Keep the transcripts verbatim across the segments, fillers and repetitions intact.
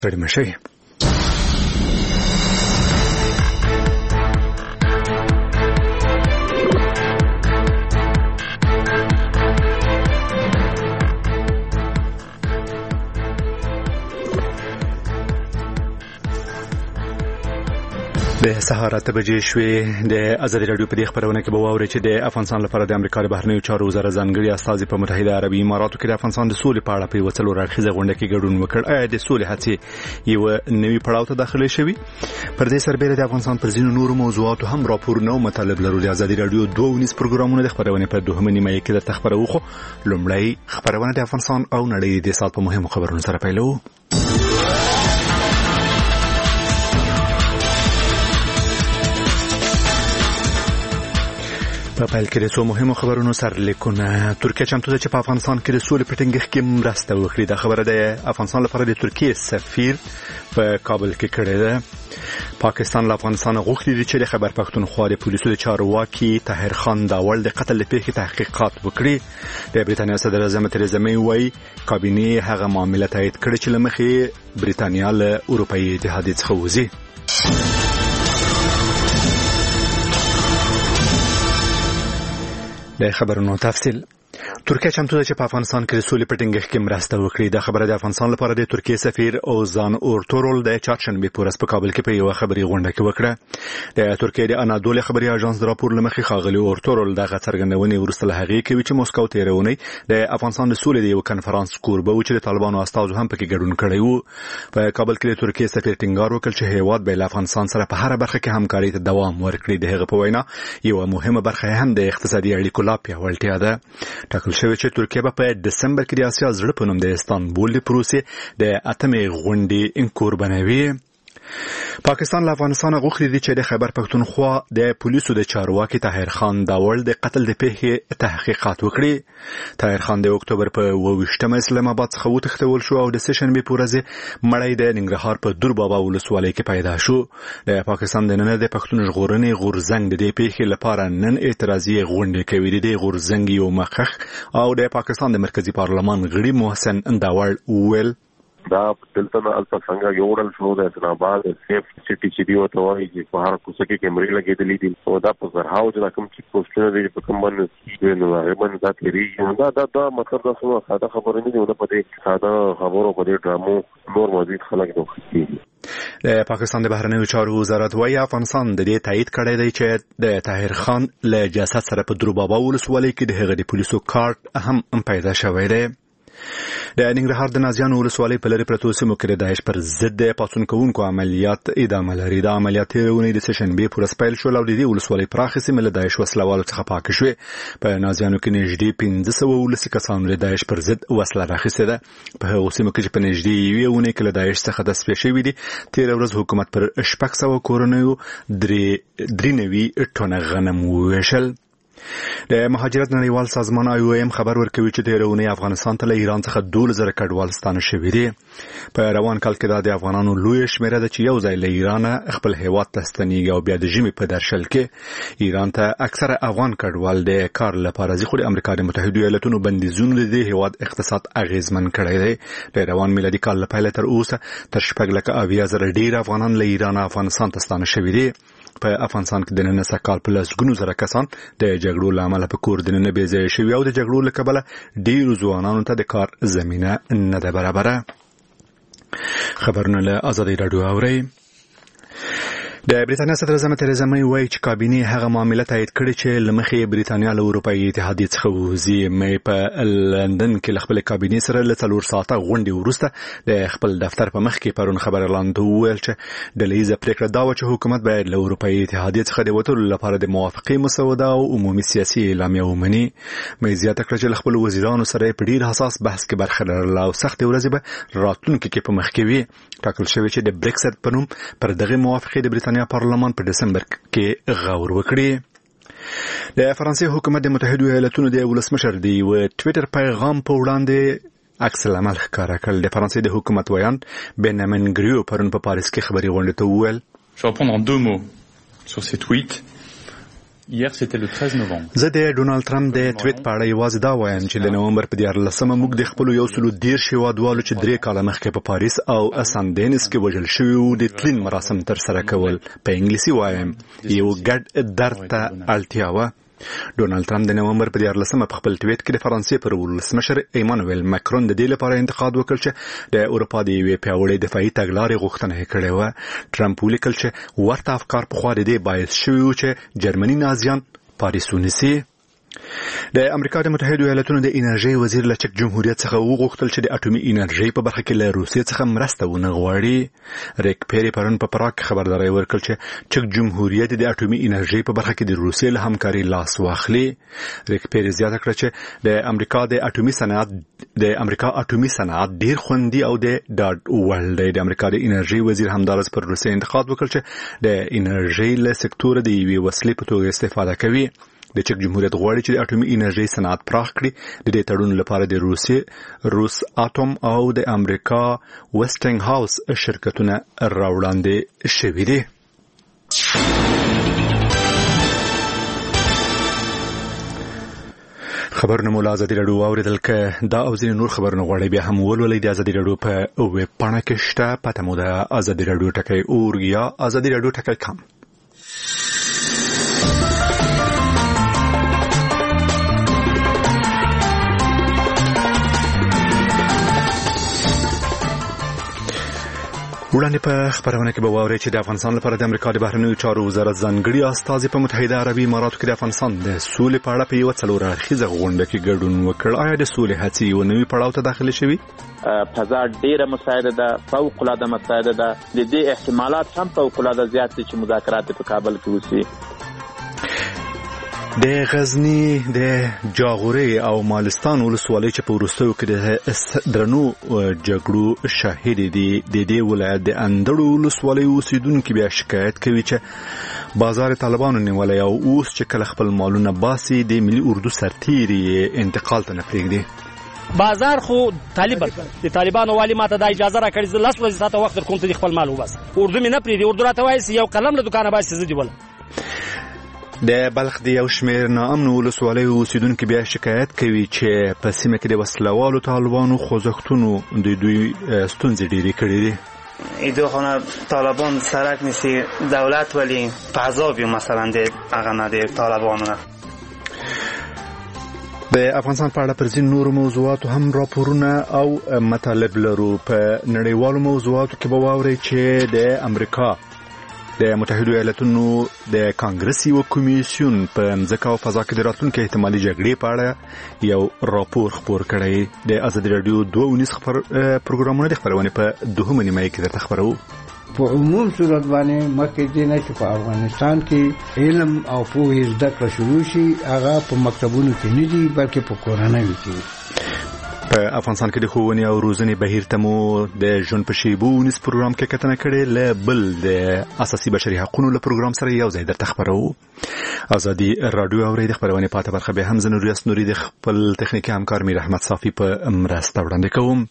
ستړي مشئ. د سهار اته بجې شوې. د ازادي راډیو په دې خبرونه کې به واورئ چې د افغانستان لپاره د امریکا د بهرنیو چارو وزارت ځانګړي استازي په متحده عربي اماراتو کې د افغانستان د سولې په اړه په یوه څلور اړخیزه غونډه کې ګډون وکړ. آیا د سولې هڅې یوه نوي پړاو ته داخلي شوي؟ پر دې سربېره د افغانستان پر ځینو نورو موضوعاتو هم راپورونه او مطالب لرو. د ازادي راډیو دوه ونیز پروګرامونه د خبرونې په دوهمه نیمه کې درته خبرو خو لومړی خبرونه د افغانستان او نړۍ د سات په مهمو خبرونو سره پیلوو. په پیل کې د څو مهمو خبرونو سرلیکونه. ترکیه چمتو ده چې په افغانستان کې د سولې په ټینګښت کې مرسته وکړي. دا خبره د افغانستان لپاره د ترکیه سفیر په کابل کې کړې ده. پاکستان له افغانستان غوښتي دي چې د خیبر پښتونخوا د پولیسو د چارواکي طاهر خان داول د قتل د پیښې تحقیقات وکړي. د بریتانیا صدر اعظم تریزا می وايي کابینه هغه معاملې تایید کړې چې له مخې بریتانیا له اروپایي اتحادیې څخه وځي. د خبرونو تفصیل. ترکیه چمتو ده چې په افغانستان کې د سولې په ټینګښت کې مرسته وکړي. دا خبره د افغانستان لپاره د ترکیه سفیر اوزان اورتورول د چهارشنبه په ورځ په کابل کې په یوه خبري غونډه کې وکړه. د ترکیه د انادول خبري اژانس د راپور لمخې خاغلی اورتورول دغه څرګندونې وروسته له هغې کوي چې موسکو تیرونی د افغانستان د سولې د یو کنفرانس کوربه و چې د طالبانو استازو هم پکې ګډون کړی وو. په کابل کې د ترکیه سفیر ټینګار وکړ چې هیواد به له افغانستان سره په هر برخه کې همکاري ته دوام ورکړي. د هغه په وینا یو مهمه برخه هم د اقتصادي اړیکو لا پیاوړتیا ده. ټاکل شوی چې ترکیه به په دسمبر کې د آسیا زړه په نوم د استانبول د پروسې د اتمې غونډې انکور بنوي. پاکستان له افغانستان غوښتي دي چې د خیبر پښتونخوا د پولیسو د چارواکي طاهر خان داول د قتل د پیښې تحقیقات وکړي. طاهر خان د اکتوبر په اووه ویشتمه اسلام آباد څخه وتښتول شو او د سه شنبې په ورځ مړی د ننګرهار په دور بابا ولسوالۍ کې پیدا شو. د پاکستان د نن د پښتون ژغورنې غورځنګ د دې پیښې لپاره نن اعتراضي غونډه کوي. د غورځنګ یو مخخ او د پاکستان د مرکزی پارلمان غړي محسن انداول ویل دا دلته نه الته څنګه یوړل شو د اسلام آباد سیف سټي چې دی وته وایي چې په هر کوڅه کې کیمرې لګېدلې دي او دا په زرهاو چې کوم چې پوسټونه دي په کوم باندې چې نو هغه باندې دا تیری دا دا دا مطلب دا څه ساده خبره نه دی. په دې ساده خبرو په دې ډرامو نور مزید خلک دوی. د پاکستان د بهرنیو چارو وزارت وايي افغانستان د دې تایید کړی دی چې د طاهر خان له جسد سره په دور بابا ولسوالۍ کې د هغه د پولیسو کارت هم پیدا شوی دی. د ننګرهار د نازیانو ولسوالۍ په لرې پرتو سیمو کې د داعش پر ضد د پاڅون کوونکو عملیات ادامه لري. دا عملیات تېرونې د سه شنبې په ورځ پیل شول او د دې ولسوالۍ پراخې سیمې له داعش وسلوالو څخه پاکې شوې. په نازیانو کې نږدې پنځه سوه ولسي کسانو د داعش پر ضد وسله راخیستې ده. په هغو سیمو کې چې په نږدې یوې اونۍ کې له داعش څخه تصفیه شوي دي تېره ورځ حکومت پر شپږ سوه کورنیو درې نوي ټنه غنم وویشل. د مهاجرت نړیوال سازمان آی او ایم خبر ورکوي چې د رونی افغانستان ته له ایران څخه دوه زره کډوال ستانه شوي دي. په روان کال کې د افغانانو لوی شمیره ده چې یو ځای له ایران خپل هیواد ته ستنیږي او بیا د ژمي په درشل کې ایران ته اکثره افغان کډوال د کار لپاره ځي. خو د امریکا د متحده ایالاتونو بندیزونه د هیواد اقتصاد اغیزمن کړی دی. د روان میلادي کال له پیله تر اوسه تر شپږ لکه اویا زره ډیر افغانان له ایران افغانستان ته ستانه شوي دي. په افغانستان کې د نن څخه کال په لسګونو زره کسان د جګړو له امله په کور دننه بې ځایه شوي او د جګړو له کبله ډیرو ځوانانو ته د کار زمینه نه ده برابره. خبرونه له ازادي راډیو اورئ. د بریتانیا صدر اعظم تریزا می وايي چې کابینه هغه معاملې تایید کړې چې له مخې بریتانیا له اروپایي اتحادیې څخه وځي. می په لندن کې له خپل کابینه سره له څلور ساعته غونډې وروسته د خپل دفتر په مخ کې پرون خبر اعلان وویل چې ډلهییزه پریکړه دا و چې حکومت باید له اروپایي اتحادیې څخه د وتلو لپاره د موافقې مسوده او عمومي سیاسي اعلامیه ومني. می زیاته کړه چې له خپل وزیرانو سره په ډیر حساس بحث کې برخه لرله او سختې ورځې به راتلونکي کې په مخ کې وي. ټاکل شوی چې د بریکسټ په نوم پر دغه موافقې د بریتانیا پارلمان په دسمبر کې غور وکړي. د فرانسې حکومت د متحده ایالاتونو د ولسمشر دی و ټویټر پیغام په وړاندې عکس العمل ښکاره کړ. د فرانسې د حکومت ویان بنیامین ګریو پرون په پاریس کې خبري غونډه ته وویل. Je vais reprendre en deux mots sur ces tweets. زه د ډونالد ټرمپ د ټویټ په اړه یوازې دا وایم چې د نومبر په دیارلسمه موږ د خپل یو سلو دیرش هیوادوالو چې درې کاله مخکې په پاریس او ساندینس کې وژل شوي وو د تلین مراسم ترسره کول. په انګلیسي وایم یو ګډ درد ته اړتیا وه. ډونالد ټرمپ د نومبر په دیارلسمه په خپل ټویټ کې د فرانسې پر ولسمشر ایمانوئل ماکرون د دې لپاره انتقاد وکړ چې د اروپا د یوې پیاوړې دفاعي تګلارې غوښتنه یې کړې وه. ټرمپ ولیکل چې ورته افکار پخوا د دې باعث شوي وو چې جرمني نازیان پاریس ونیسي. د امریکا د متحده ایالاتونو د انرژي وزیر له چک جمهوریت څخه وغوښتل چې د اټومي انرژي په برخه کې له روسیې څخه مرسته ونه غواړي. ریک پیری پرون په پراګ کې خبرداري ورکړه چې چک جمهوریت د اټومي انرژي په برخه کې د روسیې له همکاري لاس واخلي. ریک پیری زیاته کړه چې د امریکا د اټومي صنعت د امریکا اټومي صنعت ډیر خوندي او د ډاډ وړ دی. د امریکا د انرژي وزیر همدارس پر روسیې انتقاد وکړ چې د انرژي له سکتور د یوې وسیلې په توګه استفاده کوي. د چک جمهوریت غواړي چې د اټومي انرژي صنعت پراخ کړي. د دې تړون لپاره د روسیې روس اټوم او د امریکا ویسټینګ هاوس شرکتونه راوړاندې شوي دي. خبرونه مو له ازادي راډیو واوریدل. که دا او ځینې نور خبرونه غواړئ بیا هم ولولئ د ازادي راډیو په ویب پاڼه کې شته. پته مو د ازادي راډیو ټکی اورګ یا ازادي راډیو ټکی کام. وړاندې په خبرونه کې به واورئ چې د افغانستان لپاره د امریکا د بهرنیو چارو وزارت ځانګړي استازي په متحده عربي اماراتو کې د افغانستان د سولې په اړه په یوه څلور اړخیزه غونډه کې ګډون وکړ. آیا د سولې هڅې یو نوي پړاو ته داخلي شوي؟ فضا ډیره مساعده ده، فوق العاده مساعده ده. د دې احتمالات هم فوق العاده زیات دي چې مذاکرات په کابل کې وشي. د غزنی د جاغوري او مالستان ولسوالۍ چې په وروستیو کې د درنو جګړو شاهد دي، د دې ولایت د اندړو ولسوالۍ اوسیدونکو بیا شکایت کوي چې بازار طالبانو نیولای او اوس چې کله خپل مالونه باسي د ملي اردو سرتیري انتقال ته نه پرېږدي. بازار خو طالب د طالبانو والی ماته د اجازه راکړي چې لاس ورځې ساته وخت کوم ته خپل مال وباس. اردو مې نه پرېږدي. اردو راته وایي یو قلم له دکانه باسي زه دی ول. د بلخ د یو شمېر ناامنو ولسوالیو اوسیدونکو بیا شکایت کوي چې په سیمه کې د وسلوالو طالبانو خوځښتونو د دوی ستونزې ډېرې کړې دي. ایدو خانه طالبان سرک نیستی دولت ولی فعذابی مثلا د هغه نه د طالبانو. د افغانستان په اړه پر ځینو نورو موضوعاتو هم راپورونه او مطالب لرو. په نړیوالو موضوعاتو کې به واورئ چې د امریکا د متحده ایالاتونو د کانګرس یو کمیسیون په ځمکه او فضا کې د راتلونکي احتمالي جګړې په اړه یو راپور خپور کړی. د ازادي راډیو دوه ونیس خبر پروګرامونه د خبرونه په دوهمه نیمه کې درته خبرو. په عموم صورت باندې مکه دې نه چې په افغانستان کې علم او پوهه زده کړه شروع شي، هغه په مکتبونو کې نه دي بلکې په کورنۍ کې. په افغانستان کې د ښوونې او روزنې بهیر ته مو د ژوند په شیبو ونیس پروګرام کې کتنه کړې. له بل د اساسي بشري حقوقو له پروګرام سره یو ځای درته خبرو. ازادي راډیو اوري د خبرونه پاته برخه به هم زنوریاس نوري د خپل تخنیکی همکار میر احمد صافي په مرسته وړاندې کوم.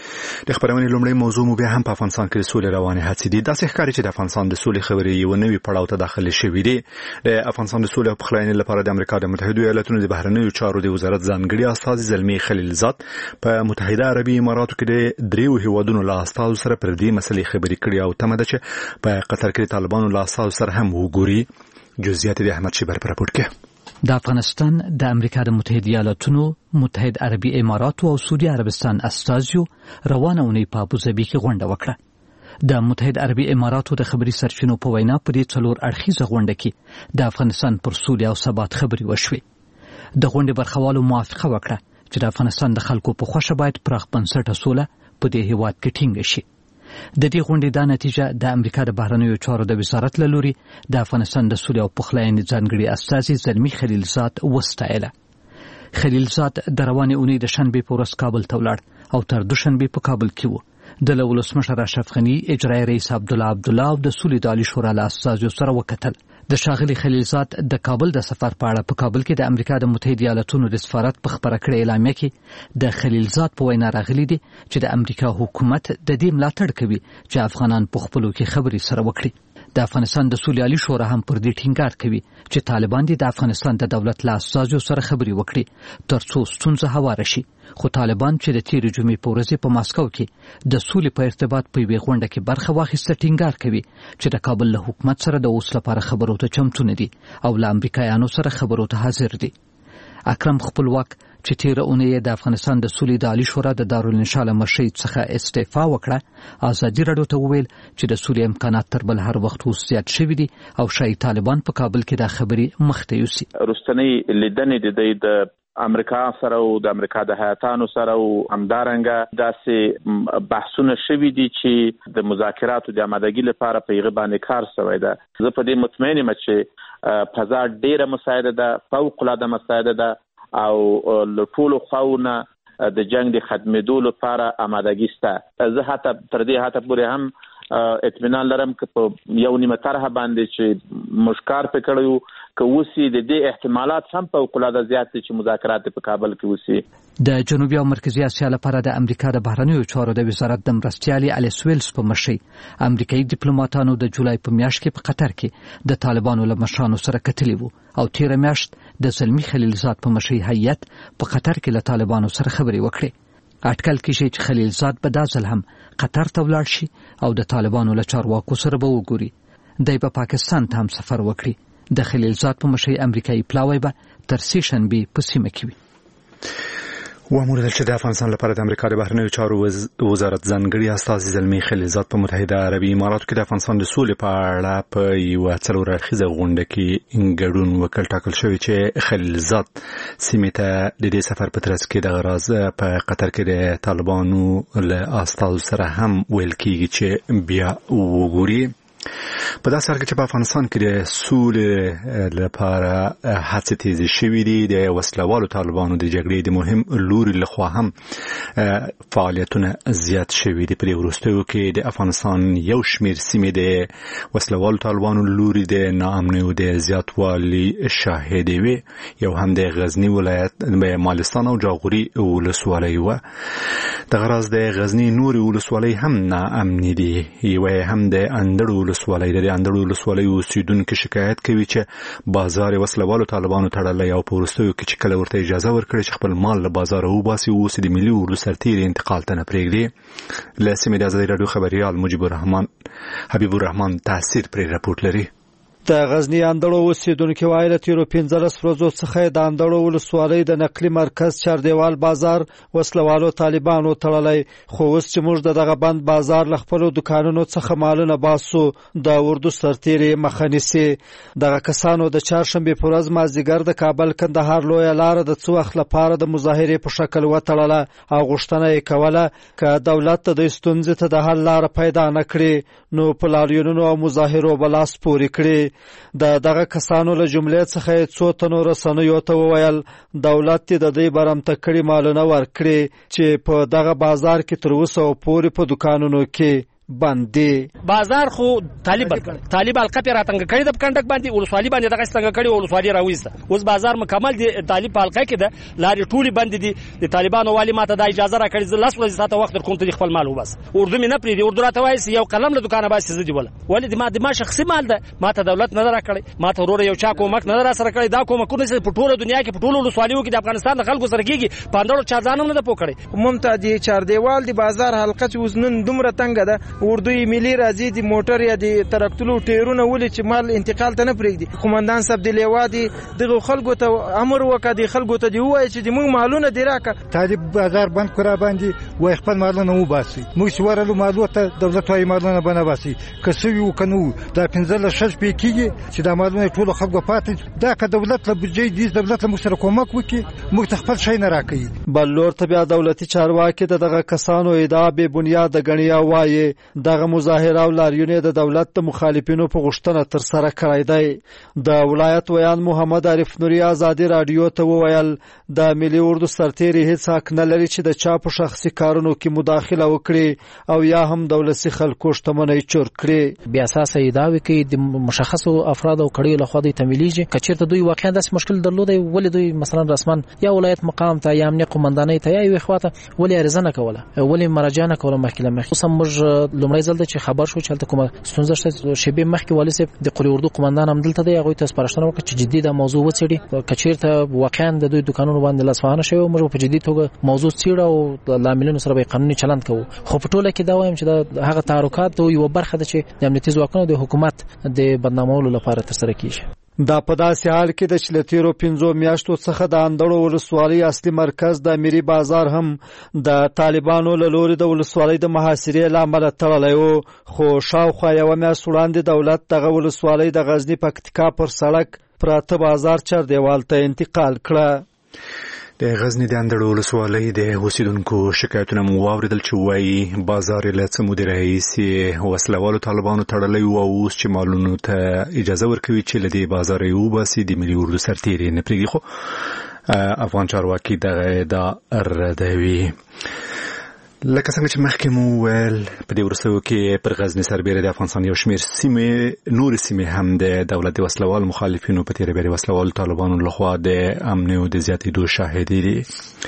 د خبرونه لومړی موضوع مو بیا هم په افغانستان کې د سولې روانې هڅې دي. داسې ښکاري چې د افغانستان د سولې خبرې یو نوي پړاو ته داخلي شوې دي. د افغانستان د سولې او پخلاینې لپاره د امریکا د متحده ایالاتونو د بهرنیو چارو د وزارت ځانګړي استازي زلمی خلیلزاد په متحده عربي اماراتو کې د دریو هیوادونو له استازو سره پر دې مسلې خبرې کړې او تمه ده چې په قطر کې د طالبانو له استازو سره هم وګوري. جزئیات د احمد شیبر پر راپور کې. د افغانستان د امریکا د متحده ایالاتونو، متحد عربي اماراتو او سعودي عربستان استازیو روانه اونۍ په ابوظبي کې غونډه وکړه. د متحد عربي اماراتو د خبري سرچینو په وینا په دې څلور اړخیزه غونډه کې د افغانستان پر سولې او ثبات خبرې وشوې. د غونډې برخوالو موافقه وکړه چې د افغانستان د خلکو په خوښه باید پراخ بنسټه سوله په دې هیواد کې ټینګه شي. د دې غونډې دا نتیجه د امریکا د بهرنیو چارو د وزارت له لوري د افغانستان د سولې او پخلاینې ځانګړي استازي زلمی خلیلزاد وستایله. خلیلزاد د روانې اونۍ د شنبې په ورځ کابل ته ولاړ او تر دوشنبې په کابل کې و. د له ولسمشر اشرف غني، اجرایي رئیس عبدالله عبدالله او د سولې د عالي شورا له استازیو سره وکتل. د ښاغلي خلیلزاد د کابل د سفر په اړه په کابل کې د امریکا د متحده ایالاتونو د سفارت په خبره کړې اعلامیه کې د خلیلزاد په وینا راغلي دي چې د امریکا حکومت د دې ملاتړ کوي چې افغانان په خپلو کې خبرې سره وکړي. د افغانستان د سولې عالی شورا هم پر دې ټینګار کوي چې طالبان د افغانستان د دولت له اساسو سره خبرې وکړي ترڅو ستونزه هواره شي. خو طالبان چې د تیرې جمعې په ورځ په ماسکو کې د سولې په ارتباط په یوې غونډه کې برخه واخیسته ټینګار کوي چې د کابل له حکومت سره د اوس لپاره خبرو ته چمتو نه دي او له امریکایانو سره خبرو ته حاضر دي. اکرم خپلواک چې تیره اونۍ د افغانستان د سولې د عالی شورا د دارالانشا له مشرۍ څخه استعفا وکړه، ازادي راډیو ته وویل چې د سولې امکانات تر بل هر وخت اوس زیات شوي دي او شاید طالبان په کابل کې دا خبرې مخته یوسي. وروستنۍ لیدنې د دوی د امریکا سره او د امریکا د هیاتانو سره او همدارنګه داسې بحثونه شوي دي چې د مذاکراتو د آمادګۍ لپاره په هغه باندې کار شوی ده. زه په دې مطمئن یم چې فضا ډیره مساعده ده، فوق العاده مساعده ده او له ټولو خواوونه د جنگ د ختمېدو لپاره آمادګي شته. زه حتی تر دې حتی پورې هم اطمینان لرم چې په یو نیمه طرحه باندې چې مشکار په کړیو که وسی د دې احتمالات هم فوق العاده زیات دي چې مذاکرات په کابل کې وسی. د جنوبي او مرکزي اسیا لپاره د امریکا د بهرنیو چارو د وزارت د مرستیالي الیس ویلز په مشرۍ امریکایي ډیپلوماټانو د جولای په میاشت کې په قطر کې د طالبانو له مشرانو سره کتلي وو او تیره میاشت د زلمی خلیلزاد په مشرۍ هیئت په قطر کې له طالبانو سره خبرې وکړې. اټکل کېږي چې خلیلزاد به دا ځل هم قطر ته ولاړ شي او د طالبانو له چارواکو سره به وګوري. دی به پاکستان ته هم سفر وکړي. د خلیلزاد په مشرۍ امریکایي پلاوی به تر سې شنبې په سیمه کې وي. واموردل چې د افغانستان لپاره د امریکا د بهرنیو چارو وزارت ځانګړي استازي زلمی خلیلزاد په متحده عربي اماراتو کې د افغانستان د سولې په اړه په یوه څلور اړخیزه غونډه کې ګډون وکړ. ټاکل شوی چې خلیلزاد سیمې ته د دې سفر په ترڅ کې د غراض په قطر کې د طالبانو له استازو سره هم ویل کېږي چې بیا وګوري. په داسې حال کې چې په افغانستان کې د سولې لپاره هڅې تیزې شوې دي، د وسلوالو طالبانو د جګړې د مهم لوري لخوا هم فعالیتونه زیات شوي دي. په دې وروستیو کې د افغانستان یو شمېر سیمې د وسلوالو طالبانو لوري د ناامنیو د زیاتوالي شاهدې وې. یو هم د غزني ولایت مالستان او جاغوري ولسوالۍ وه. دغه راز د غزني نورې ولسوالۍ هم ناامنې دي. یوه هم د اندړو ولسوالۍ د اندړو ولسوالۍ اوسیدونکو شکایت کوي چې بازار وسلوالو طالبانو تړلی او په وروستیو کې چې کله ورته اجازه ورکړي چې خپل مال له بازاره وباسي اوس د ملي اردو سرتیري انتقال ته نه پرېږدي. له سیمې د ازادي راډیو خبریال مجیب الرحمن حبیب الرحمن تاثیر پرې راپورټ لري. د غزنی اندړو اوسیدونکو وایي تیرو پنځلس ورځو څخه د اندړو ولسوالۍ د نقلي مرکز چاردیوال بازار وسلوالو طالبانو تړلی، خو اوس چې موږ دغه بند بازار له خپلو دکانونو څخه مالونه باسو د اردو سرتیري مخه نیسي. دغه کسانو د چهارشنبې په ورځ مازدیګر د کابل کندهار لویه لاره د څو وخت لپاره د مظاهرې په شکل وتړله او غوښتنه یې کوله که دولت د دې ستونزې ته د حل لاره پیدا نه کړي نو په لاریونونو او مظاهرو به لاس پورې کړي. د دغه کسانو له جملې څخه څو تنو رسنیو ته وویل دولت د دې برمته کړي مالونه ورکړي چې په دغه بازار کې تر اوسه پورې په دکانونو کې باندې بازار خو طالب طالب القپی راتنګ کړي د کنډک باندې ولسوالي باندې دغه څنګه کړي ولسوالي راويسته. اوس بازار مکمل دی طالب حلقه کې ده، لارې ټولي بند دي. د طالبانو والی ماته د اجازه را کړی لاس ورځې ساته وخت کوم ته خپل مال وبس اردو مې نه پری دی اردو راته وایي یو قلم له دکانه باسي زدي ولا ولې د ما د ما شخصي مال ده، ماته دولت نه را کړی، ماته ورور یو چا کومک نه را سره کړی. دا کومکونه چې په ټوله دنیا کې په ټوله ولسوالیو کې د افغانستان د خلکو سره کېږي پاندړو چا ځانونه نه پوکړي. ممتاز چاردیوال دی بازار حلقه چې وزنن دومره تنګ ده اردو ملي راځي د موټر یا د ترکتلو ټیرونه ولې چې مال انتقال ته نه پرېږدي. قومندان صاحب د لیوا دی دغه خلکو ته امر وکړ د خلکو ته دی وایي چې د موږ مالونه دی راکړه. طالب بازار بند کړه باندې وای خپل مالونه وباسي. موږ ورلو مالو ته دولت وايي مالونه بنه باسي کسوي وکنو دا پنځله شش په کېږي چې دا مالونه ټول خلکو پاتې دا که دولت له بجې دي دولت له سره کومک وکړي موږ ته خپل شي نه راکړي. بل لور ته بیا دولتي چارواکي دغه کسانو ادعا به بنیاد غنیا وایي دغه مظاهره او لاریونونه د دولت د مخالفینو په غوښتنه تر سره کړی دی. د ولایت ویان محمد عارف نوري ازادي رادیو ته وویل د ملي اردو سرتیري هیڅ حق نه لري چې د چا په شخصي کارونو کې مداخله وکړي او یا هم دولتي خلکو شتمنۍ چور کړي. بیا اساس ادعاوي کوي د مشخصو افراد او کړیو له خوا د تمویلېږي کچېرته دوی واقعا داسې مشکل درلودي ولې دوی مثلا رسمان یا ولایت مقام ته یا امنیت قومندانۍ ته یا یو خواته ولې ارزنه کوله ولې مراجعه نه کوله محکمه مخ. اوس موږ لومړی ځل چې خبر شو چې هلته کومه ستونزه شته شیبې مخکې والي صاحب د قلی اردو قومندان هم دلته دی هغه ته سپارښتنه وکړه چې جدي دا موضوع وڅېړي کچیرته واقعا د دوی دکانونو باندې لاسوهنه شوی موږ په جدي توګه موضوع څېړو او د لاملونو سره به قانوني چلند کوو خو په ټوله کې دا وایم چې دا هغه تحرکات یو برخه ده چې د امنیتي ځواکونو د حکومت د بدنامولو لپاره ترسره کیږي. دا په داسې حال کې د چې له تیرو پنځو میاشتو څخه د اندړو ولسوالۍ اصلي مرکز د امیري بازار هم د طالبانو له لوري د ولسوالۍ د محاصرې له امله تړلی و خو شاوخوا یوه میاشت وړاندې دولت دغه ولسوالۍ د غزني پکتیکا پر سړک پراته بازار چاردیوال ته انتقال کړه. د غزنی د اندړو ولسوالۍ د اوسیدونکو شکایتونه مو واوریدل چې وایي بازار له څه مودې راهیسې وسلوالو طالبانو تړلی و او اوس چې مالونو ته اجازه ورکوي چې له دې بازاره یې وباسي د ملي اردو سرتیري نه پرېږدي خو افغان چارواکي دغه ادعا ردوي. لکه څنګه چې مخکې مو ویل په دې وروستیو کې پر غزني سربېره د افغانستان یو شمېر سیمې نورې سیمې هم د دولت د وسلوال مخالفینو په تېره بیا د وسلوالو طالبانو لخوا د امنیو د زیاتېدو شاهدې دي.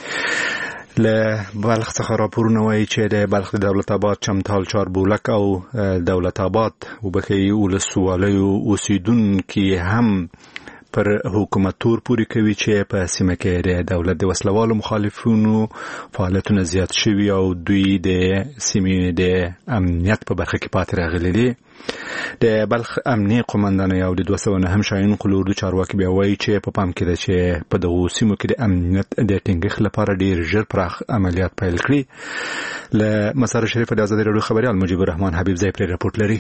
له بلخ څخه راپورونه وایي چې د بلخ د دولت آباد چمتال چاربولک او دولت آباد وبخښئ ولسوالیو اوسیدونکي هم پر حکومت تور پورې کوي چې په سیمه کې د دولت د وسلوالو مخالفینو فعالیتونه زیات شوي او دوی د سیمې د امنیت په برخه کې پاتې راغلي دي. د بلخ امنیه قومندان او د دوه سوه نهم شاهین قلی اردو چارواکي بیا وایي چې په پام کې ده چې په دغو سیمو کې د امنیت د ټینګښت لپاره ډېر ژر پراخ عملیات پیل کړي. له مزار شریف د ازادي راډیو خبریال مجیب الرحمن حبیب ځای پرې راپورټ لري.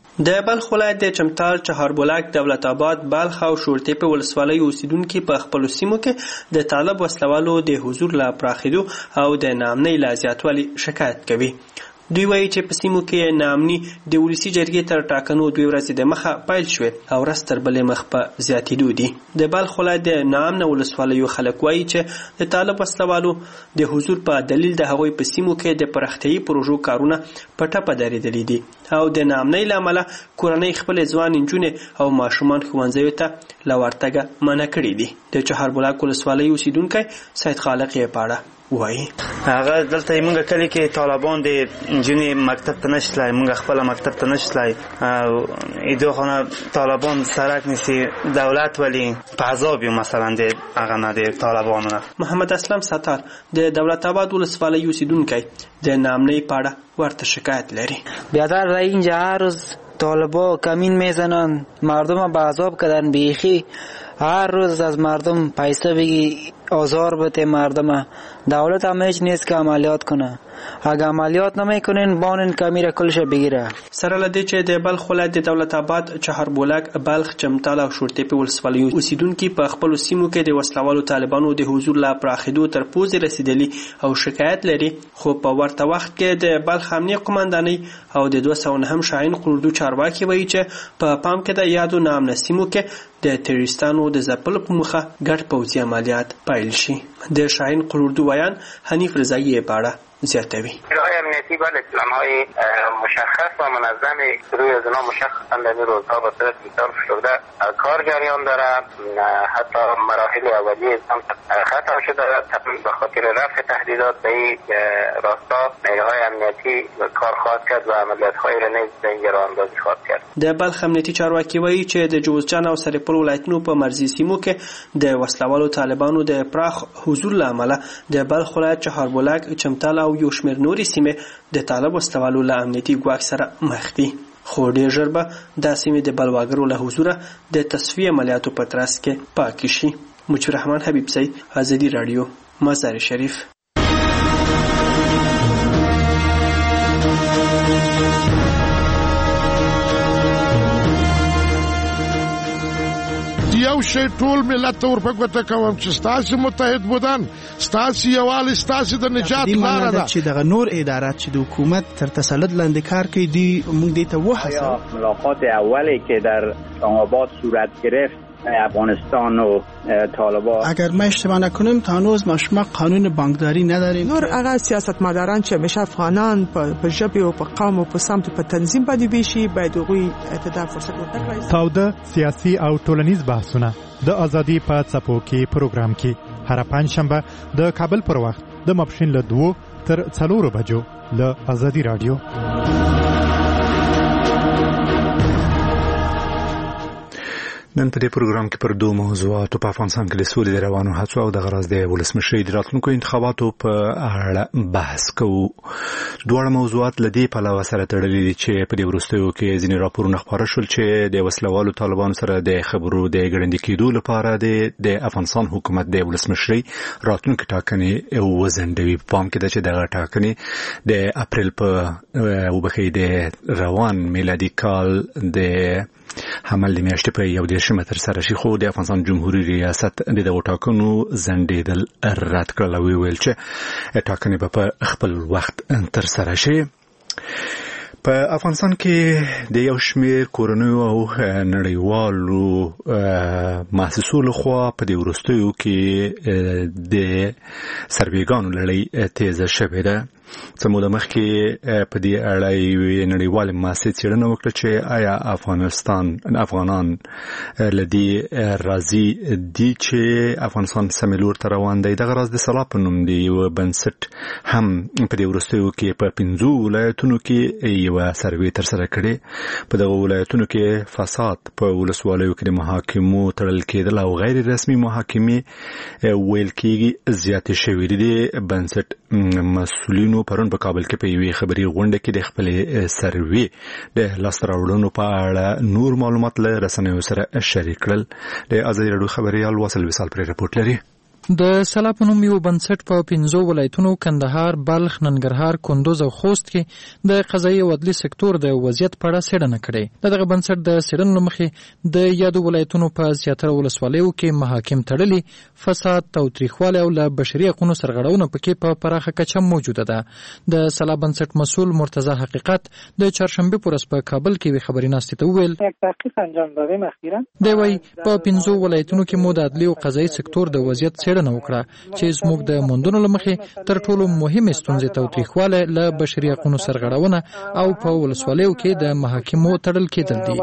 د بلخ ولایت د چمتال چهاربولک دولت آباد بلخ او شورتې په ولسوالۍ اوسیدونکي په خپلو سیمو کې د طالب وسلوالو د حضور لا پراخېدو او د ناامنۍ لا زیاتوالي شکایت کوي. دوی وایي چې په سیمو کې ناامني د ولسي جرګې تر ټاکنو دوی ورځې د مخه پیل شوې او ورځ تر بلې مخ په زیاتېدو دي. د بلخ ولایت د ناامنه ولسوالیو خلک وایي چې د طالب وسلوالو د حضور په دلیل د هغوی په سیمو کې د پراختیایي پروژو کارونه په ټپه درېدلي دي او د ناامنۍ له امله کورنۍ خپلې ځوان نجونې او ماشومان ښوونځیو ته له ورتګه منع کړي دي. د چهاربولک ولسوالۍ اوسیدونکی سید خالق یې په اړه وایي. هغه دلته موږ کلی کې طالبان د نجونې مکتب ته نشتلای موږ خپل مکتب ته نشتلای او ایدو خانه طالبان سرک نیستی دولت ولی په عذاب یو مثلا د هغه نه د طالبانو. محمد اسلم ستار د دولت آباد ولسوالۍ اوسیدونکی د ناامنۍ په اړه ورته شکایت لري. بیادر را اینجا هر روز طالبا کمین میزنن مردم به عذاب کردن بیخی هر روز از مردم پیسه بگی آزار بده مردم دولت هم هیچ نیست که عملیات کنه اگه عملیات نمیکنین بانن کمیره کلش بگیره. سره لدی چې د بلخ ولایت د دولت آباد چهاربولک بلخ چمتال او شورتې په ولسوالۍ اوسیدونکي په خپل سیمو کې د وسلوالو طالبانو د حضور لا پراخېدو تر پوزې رسیدلی او شکایت لري خو په ورته وخت کې د بلخ امنیه قومندانۍ او د دوه سوه نهم شاهین قلی اردو چارواکي وایي چې په پام کې د یادو ناامنه سیمو کې د تروریستانو د ځپلو په موخه ګډ پوځي عملیات پیل شي. د شاهین قلی اردو ویان حنیف رضایی په اړه زیاتوی. نیروهای امنیتی بله پلان‌های مشخص و منظمی روی از اونها مشخصاً در این روزها به صورت بیشتر شده کار جریان داره. حتی مراحل اولیه هم ختم شده به خاطر رفع تهدیدات به این راستا نیروهای امنیتی کار خواهد کرد و عملیات‌های را نیز به این راهاندازی خواهد کرد. د بلخ امنیتي چارواکي وایي چې د جوزجان او سرپل ولایتونو په مرزي سیمو کې د وسلوالو طالبانو د پراخ حضور له امله د بلخ ولایت چهاربولک چمتال او یو شمېر نورې سیمې د طالب وسلوالو له امنیتي ګواښ سره مخ دي خو ډېر ژر به دا سیمې د بلواګرو له حضوره د تصفیې عملیاتو په ترڅ کې پاکې شي. مجيب الرحمن حبیبزی ازادي راډیو مزار شریف. یو شی ټول ملت ور په ګوته کوم چې ستاسو متحد بودن ستاسو یوال ستاسو د نجات لاره ده چې دغه نور ادارات چې د حکومت تر تسلط لاندې کار کوي دی موږ دې ته وحسه. ملاقات اولی که در آباد صورت گرفت افغانستان و طالبان اگر ما اشتباه نکنیم تا هنوز ما شما قانون بانکداری نداریم. نور هغه سیاستمداران چې همیشه افغانان په ژبه او په قوم او په سمت په تنظیم باندې بشي باید هغوی اعتدال فرصت ورکړي. تاوده سیاسي او ټولنیز بحثونه د ازادي په څپو کې پروګرام کې هر پنځشنبه د کابل پر وخت د ماپښین له دوه تر څلورو بجو له ازادي رادیو. نن په دې پروګرام کې پر دوه موضوعاتو په افغانستان کې د سولې د روانو هڅو او د غرض د ولسمشرۍ د راتلونکو انتخاباتو په اړه بحث کوو. دواړه موضوعات له دې پلوه سره تړلي دي چې په دې وروستیو کې ځینې راپورونه خپاره شول چې د وسلوالو طالبانو سره د خبرو د ګړندي کېدو لپاره د افغانستان حکومت د ولسمشرۍ راتلونکي ټاکنې وځنډوي. په پام کې ده چې دغه ټاکنې د اپریل په وبخي د روان میلادي کال د حمل د میاشتې په یو دېرشمه تر سره شي، خو د افغانستان جمهوریت ریاست د دغو ټاکنو ځنډېدل رد کړل او ویل چې ټاکنې به په خپل وخت تر سره شي. په افغانستان کې د یو شمېر کورنیو او نړیوالو مؤسسو لخوا په دې وروستیو کې د سروېګانو لړۍ تیزه شوې ده. څه موده مخکې په دې اړه یوې نړیوالې مؤسسې څېړنه وکړه چې آیا افغانستان افغانان له دې راضي دي چې افغانستان سمې لور ته روان دی. دغه راز د سلا په نوم د یوه بنسټ هم په دې وروستیو کې په پنځو ولایتونو کې یوه سروې ترسره کړې. په دغه ولایتونو کې فساد په ولسوالیو کې د محاکمو تړل کېدل او غیر رسمي محاکمې ویل کېږي زیاتې شوې دي. د بنسټ مسؤلینو پرون په کابل کې په یوې خبري غونډه کې د خپلې سروې د لاسته راوړنو په اړه نور معلومات له رسنیو سره شریک کړل. د ازادي راډیو خبريال وصل وصال پر رپورټ لري. د سلا په نوم یو بنسټ په پنځو ولایتونو کندهار، بلخ، ننګرهار، کندوز او خوست کې د قضایي او عدلي سکتور د وضعیت په اړه څېړنه کړې. دغه بنسټ د څېړنې له مخې د یادو ولایتونو په زیاتره ولسوالیو کې محاکم تړلي، فساد، تاوتریخوالی او له بشري حقوقو سرغړونه پکې په پراخه کچه موجوده ده. د سلا بنسټ مسؤل مرتضی حقیقت د چهارشنبه په ورځ په کابل کې وی خبري ناستې ته وویل تحقیق انجام دادیم اخیرا دی وی په پنځو ولایتونو کې مو د عدلي او قضایي سکتور د وضعیت څېړنه وکړه چې زموږ د موندنو لمخې تر ټولو مهمه ستونزې تاوتریخوالی، له بشري حقوقو سرغړونه او په ولسوالیو کې د محاکمو تړل کېدل دي.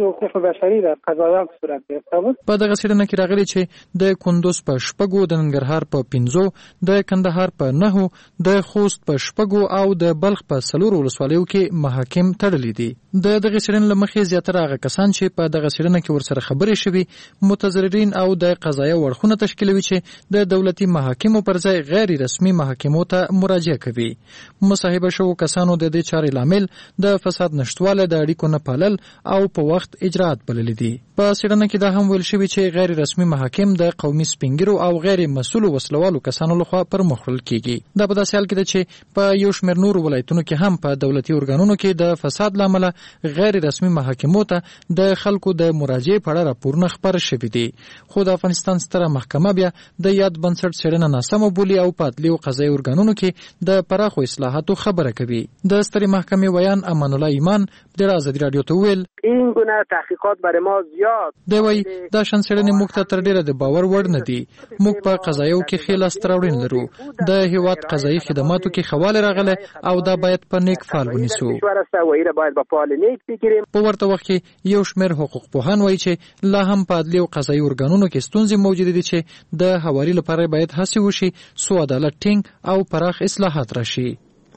په دغه څېړنه کې راغلي چې د کندوز په شپږو، د ننګرهار په پنځو، د کندهار په نهو، د خوست په شپږو او د بلخ په څلورو ولسوالیو کې محاکم تړلي دي. د دغه څېړنې لمخې زیاتره هغه کسان چې په دغه څېړنه کې ورسره خبرې شوي متضررین او د قضایه اړخونه تشکیلوي چې د دولتي محاکمو پر ځای غیر رسمي محاکمو ته مراجعه کوي. مصاحبه شوو کسانو د دې چارې لامل د فساد نشټوالی، د اړیکو نه پالل او په وخت اجراات بللي دي. په څېړنه کې دا هم ویل شوي چې غیر رسمي محاکم د قومي سپینګیرو او غیر مسؤلو وسلوالو کسانو لخوا پر مخ وړل کېږي. دا په داسې حال کې ده چې په یو شمېر نورو ولایتونو کې هم په دولتي ارګانونو کې د فساد له امله غیر رسمي محاکمو ته د خلکو د مراجعې په اړه راپورونه خپاره شوي دي. خو د افغانستان ستره محکمه بیا د یاد بنسټ څېړنه ناسمه بولي او په عدلي او قضایي ارګانونو کې د پراخو اصلاحاتو خبره کوي. د سترې محکمې ویان امان الله ایمان د ازادي راډیو ته ویل این گونه تحقیقات برای ما زیاد دی وی دا شان څېړنې موږ ته تر ډېره د باور وړ نه دي. موږ په قضایو کې ښې لاسته راوړنې لرو. د هېواد قضایي خدماتو کې ښه والی راغلی او دا باید په نیک فال ونیسو. په ورته وخت کې یو شمېر حقوق پوهان وایي چې لا هم په عدلي او قضایي ارګانونو کې ستونزې موجودې دي چې د هواري لپاره باید هڅې وشي څو عدالت ټینګ او پراخ اصلاحات راشي.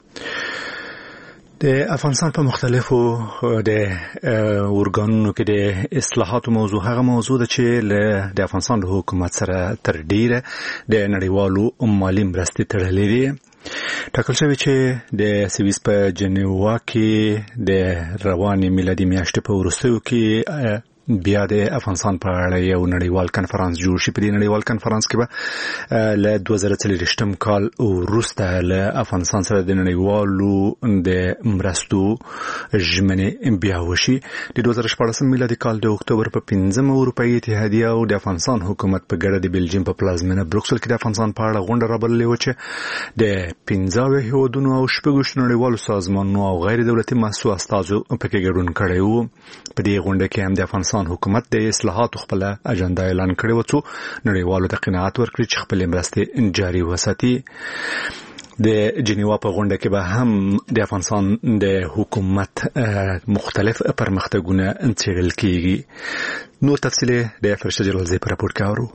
د افغانستان په مختلفو د ارګانونو کې د اصلاحاتو موضوع هغه موضوع ده چې له د افغانستان له حکومت سره تر ډیره د نړیوالو مالي مرستې تړلې دي. ټاکل شوی چې د سویس په جنیوا کې د روانې میلادي میاشتې په وروستیو کې بیا د افغانستان په اړه یو نړیوال کنفرانس جوړ شي. په دې نړیوال کنفرانس کې به له دوه زره څلوېښتم کال وروسته له افغانستان سره د نړیوالو د مرستو ژمنې بیا وشي. د دوه زره شپاړسم میلادي کال د اکتوبر په پنځمه اروپایي اتحادیه او د افغانستان حکومت په ګډه د بلجیم په پلازمینه بروکسل کې د افغانستان په اړه غونډه رابللې وه چې د پنځه اویا هېوادونو او شپږ نړیوالو سازمانونو او غیر دولتي مؤسسو استازو پکې ګډون کړی و. په دې غونډه کې هم د افغانستان حکومت د اصلاحاتو خپل اجنډا اعلان کړی و څو نړیوالو ته قناعت ورکړي چې خپل مرستې جاري وساتي. د جنیوا په غونډه کې به هم د افغانستان د حکومت مختلف پرمختګونه څېړل کېږي. نور تفصیل د فرشته جلالزی په راپور کې اورو.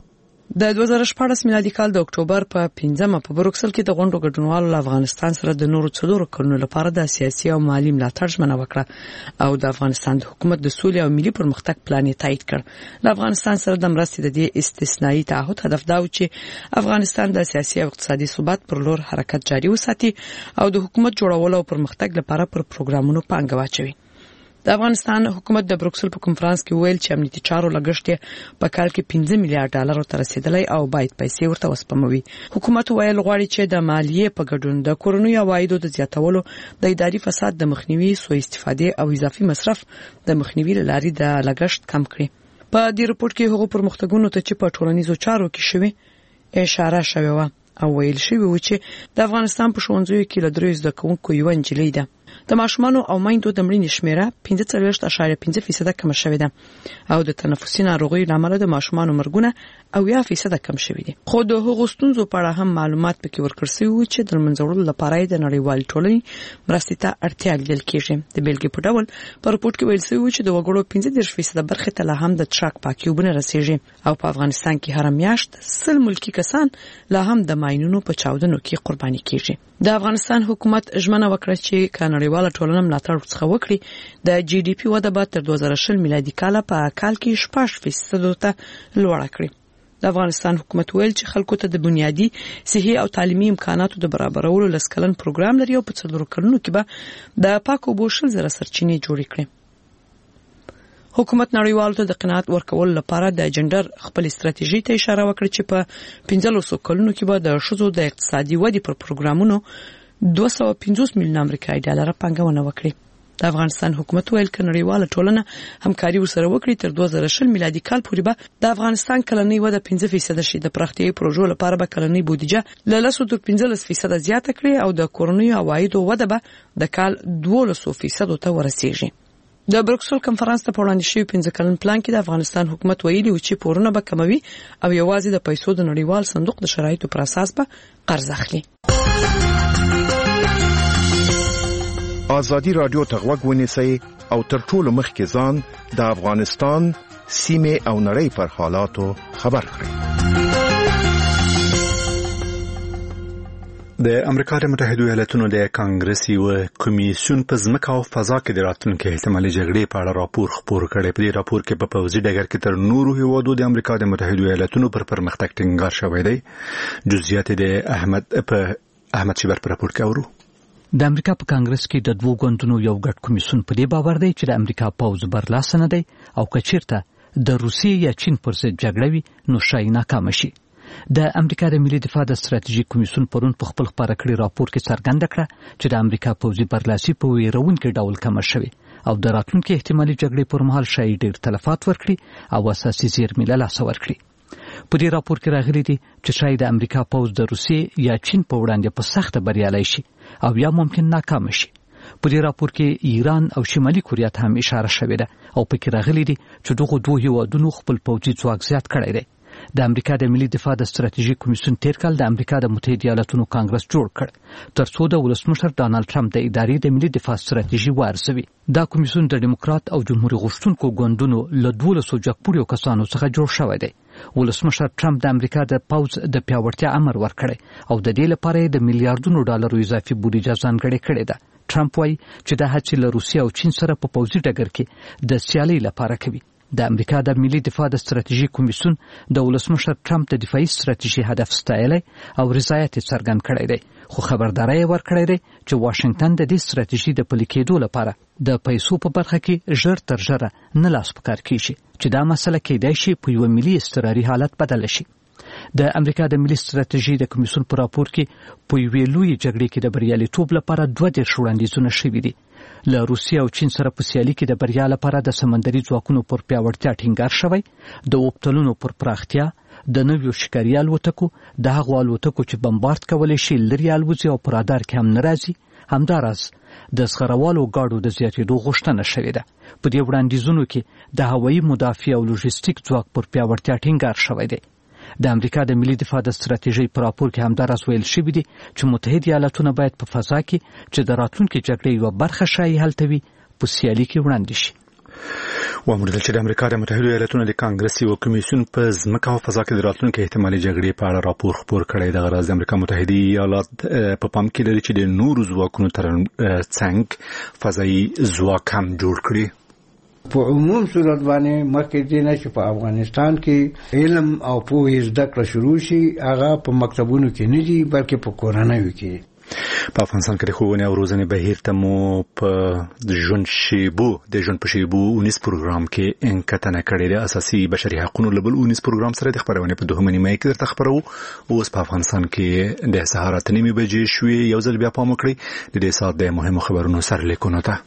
د دوه زره شپاړس میلادي کال د اکتوبر په پنځمه په بروکسل کې د غونډو ګډونوالو له افغانستان سره د نورو څلورو کلونو لپاره د سیاسي او مالي ملاتړ ژمنه وکړه او د افغانستان د حکومت د سولې او ملي پرمختګ پلان یې تایید کړ. له افغانستان سره د مرستې د دې استثنایی تعهد هدف دا و چې افغانستان د سیاسي او اقتصادي ثبات پر لور حرکت جاري وساتي او د حکومت جوړولو او پرمختګ لپاره پر پروګرامونو پانګه واچوي. د افغانستان حکومت د بروکسل په کنفرانس کې ویل چې امنیتي چارو لګښت په کال کې پنځه میلیارډ ډالر ته رسیدلی او باید پیسې ورته وسپموي. حکومت ویل غواړي چې د مالیې په ګډون د کورنیو عوایدو د زیاتولو، د اداري فساد د مخنیوي، سوء استفادې او اضافي مصرف د مخنیوي لاري د لګښت کم کړي. په دې رپورت کې هغو پرمختګونو ته چې په ټولنیزو چارو کې شوي اشاره شوې و او ویل شوی و چې د افغانستان په ښوونځیو کې له دریو زده کوونکو یوه نجلۍ ده. د ماشومانو او میندو د مړینې شمیره پنځه څلوېښت اعشاریه پنځه فیصده کمه شوې ده او د تنفسي ناروغیو له امله د ماشومانو مرګونه اویا فیصده کم شوي دي. خو د هغو ستونزو په اړه هم معلومات پکې ورکړل شوي وو چې د منځ وړلو لپاره یې د نړیوالې ټولنې مرستې ته اړتیا لیدل کېږي. د بیلګې په ډول په رپورټ کې ویل شوي وو چې د وګړو پنځه دېرش فیصده برخې ته لا هم د څښاک پاکې اوبه نه رسېږي او په افغانستان کې هره میاشت سل ملکي کسان لا هم د ماینونو په چاودنو کې قرباني کېږي. د افغانستان حکومت ژمنه وکړه چې کانړیواله ټولنه ملاتړ ورڅخه وکړي د جی ډي پی وده به تر دوه زره شل میلادي کال په کال کې شپږ فیصد ته لوړه کړي. د افغانستان حکومت ویل چې خلکو ته د بنیادی صحي او تعلیمي امکاناتو د برابرولو لسکلن پروګرام لري او په څلورو کلونو کې به د پاکو اوبو شل زره سرچینې جوړې کړي. حکومت نړیوالو ته د قناعت ورکولو لپاره د جندر خپل استراتیژي ته اشاره وکړه چې په پنځلسو کلونو کې به د ښځو د اقتصادي ودې پر پروګرامونو دوه سوه پنځوس میلیونه امریکایي ډالر پانګونه وکړي. د افغانستان حکومت ویل چې نړیواله ټولنه همکاري ورسره وکړي تر دوه زره شل میلادي کال پورې به د افغانستان کلنۍ وده پنځه فیصد شي. د پراختیايي پروژو لپاره به کلنۍ بودیجه له لس تر پنځلس فیصد زیاته کړي او د کورنیو عوایدو وده به د کال دولس فیصد ته ورسیږي. د بروکسل کنفرانس ته وړاندې شوی پنځه کلن پلان کې د افغانستان حکومت ویلي و چې پورونه به کموي او یوازې د پیسو د نړیوال صندوق د شرایطو پر اساس به قرض اخلي. ازادي رادیو ته غوږ ونیسئ او تر ټولو مخکې ځان د افغانستان سیمې او نړۍ پر حالاتو خبر کړئ. د امریکا د متحده ایالاتونو د کانګرس یو کمیسیون په ځمکه او فضا کې د راتلونکي احتمالي جګړې په اړه راپور خپور کړی. په دې راپور کې په پوځي ډګر کې تر نورو هیوادو د امریکا د متحده ایالاتونو پر پرمختګ ټینګار شوی دی. جزئیات د احمد په احمد شیبر په راپور کې اورو. د امریکا په کانګرس کې د دوه ګوندونو یو ګډ کمیسیون په دې باور دی چې د امریکا پوځ برلاسه نه دی او کچیرته د روسیې یا چین پر ضد جګړه وي نو شاید ناکام شي. د امریکا د ملي دفاع د ستراتیژیک کمیسیون پرون په خپل خبره کړي راپور کې څرګنده کړه چې د امریکا پوځي برلاسي په ویرونکي ډول کم شوی او د راتلونکي احتمالي جګړې پر مهال شاید ډېر تلفات ورکړي او اساسي زیرمې له لاسه ورکړي. په دې راپور کې راغلي دي چې شاید د امریکا پوځ د روسیې یا چین په وړاندې په سخته بریالي شي او یا ممکن ناکام شي. په دې راپور کې ایران او شمالي کوریا ته هم اشاره شوې ده او پکې راغلي دي چې دغه دوه هیوادونو خپل پوځي ځواک زیات کړی دی. د امریکا د ملي دفاع د ستراتیژیک کمیسیون تیر کال د امریکا د متحده ایالاتونو کانګرس جوړ کړ ترڅو د ولسمشر ډانلډ ټرمپ د ادارې د ملي دفاع ستراتیژي وارزوي. دا کمیسیون د ډیموکرات او جمهوریت غوښتونکو ګوندونو له دولسو جګپوړیو کسانو څخه جوړ شوی دی. ولسمشر ټرمپ د امریکا د پوځ د پیاوړتیا امر ورکړی او د دې لپاره د میلیارډونو ډالرو اضافي بودیجه ځانګړې کړې ده. ټرمپ وایي چې د هڅې له روسیې او چین سره په پوځي ډګر کې د سیالۍ لپاره کوي. د امریکا د ملي دفاع د ستراتیژیک کمیسیون د ولسمشر ټرمپ د دفاعي ستراتیژي هدف ستایلی او رضایت یې څرګند کړی دی خو خبرداری یې ورکړی دی چې واشنگټن د دې ستراتیژي د پلي کېدو لپاره د پیسو په برخه کې ژر تر ژره نه لاس په کار کیږي چې دا مسله کېدای شي په یو ملي اضطراري حالت بدله شي. د امریکا د ملي ستراتیژي د کمیسیون په راپور کې په یوې لویې جګړې کې د بریالیتوب لپاره دوه دېرش وړاندیزونه شوي دي. له روسیې او چین سره په سیالي کې د بریا لپاره د سمندري ځواکونو پر پیاوړتیا ټینګار شوی، د اوبتلونو پر پراختیا، د نویو ښکاري الوتکو، د هغو الوتکو چې بمبارد کولی شي لرې الوځي او په رادار کې هم نه راځي. همداراز د زغروالو ګاډو د زیاتېدو غوښتنه شوې ده. په دې وړاندیزونو کې د هوایي مدافع او لوژستیک ځواک پر پیاوړتیا ټینګار شوی دی. د امریکا د ملي دفاع د ستراتیژۍ په راپور کې همداراز ویل شوي دي چې متحده ایالاتونه باید په فضا کې چې د راتلونکي جګړې یوه برخه شایي هلته وي په سیالي کې وړاندې شي. وموردل چې د امریکا د متحده ایالاتونو د کانګرس یو کمیسیون په ځمکه او فضا کې د راتلونکي احتمالي جګړې په اړه راپور خپور کړی. د غرض د امریکا متحده ایالات په پام کې لري چې د نورو ځواکونو تر څنګ فضایي ځواک هم جوړ کړي. په عموم صورت باندې مخکې دې نه چې په افغانستان کې علم او پوهې زده کړه شروع شي، هغه په مکتبونو کې نه دي بلکې په کورنیو کې. په افغانستان کې د ښوونې او روزنې بهیر ته مو په ژوند شیبو د ژوند په شیبو اونیس پروګرام کې انکتنه کړې ده. اساسي بشري حقوقو لبل اونیس پروګرام سره د خبرونه په دوهمه نیمه کې درته خبرو. اوس په افغانستان کې د سهار اته نیمې بجې شوې. یو ځل بیا پام وکړئ د دې ساعت د مهمو خبرونو سرلیکونو ته.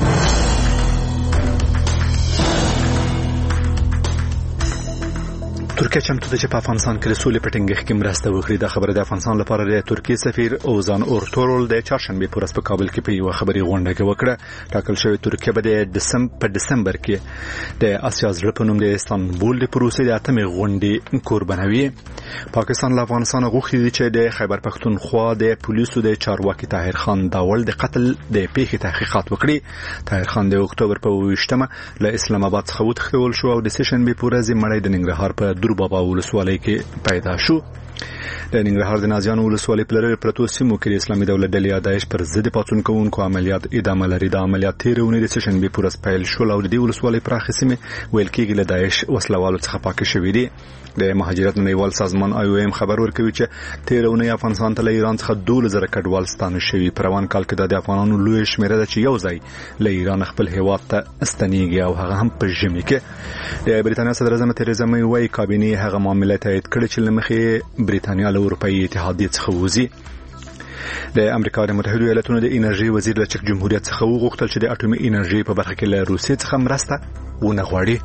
ترکیه چمتو ده چې په افغانستان کې د سولې په ټینګښت کې مرسته وکړي. دا خبره د افغانستان لپاره د ترکیه سفیر اوزان اورتورول د چهارشنبه په ورځ په کابل کې په یو خبري غونډه کې وکړه. ټاکل شوی ترکیه به د دسمبر په دسمبر کې د آسیا زړه په نوم د استانبول د پروسې د اتمې غونډې قربانوي. پاکستان له افغانستان غوښتي چې د خیبر پختونخوا د پولیسو د چارواکي طاهر خان داول د قتل د پیښې تحقیقات وکړي. طاهر خان د اکتوبر په ویشتمه له اسلام آباد څخه وتښتول شو او د سشنبه په ورځ مړی د ننګرهار په دربابا ولسوالۍ کې پیدا شو. د ننګرهار د نازیانو ولسوالۍ په لرې پرتو سیمو کې د اسلامي دولت ډلې داعش پر ضد پاڅون کوونکو عملیات ادامه لري. د عملیات تېرې اونۍ د سشنبې په ورځ پیل شول او د دې ولسوالۍ پراخې سیمې ویل کېږي له داعش وسلوالو څخه پاکې شوې دي. د مهاجرت نړیوال سازمان آی او ایم خبر ورکوي چې تېره اونۍ افغانستان ته له ایران څخه دوولس زره کډوال ستانه شوي. په روان کال کې د افغانانو لویه شمېره ده چې یو ځای له ایران خپل هېواد ته ستنېږي او هغه هم په ژمي کې. د بریتانیا صدراعظم تریزا مې وايي کابینې هغه معامله تایید کړې چې له مخې بریتانیا له اروپایي اتحادیې څخه وځي. د امریکا د متحده ایالاتونو د انرژي وزیر له چک جمهوریت څخه وغوښتل چې د اټومي انرژي په برخه کې له روسیې څخه مرسته ونه غواړي.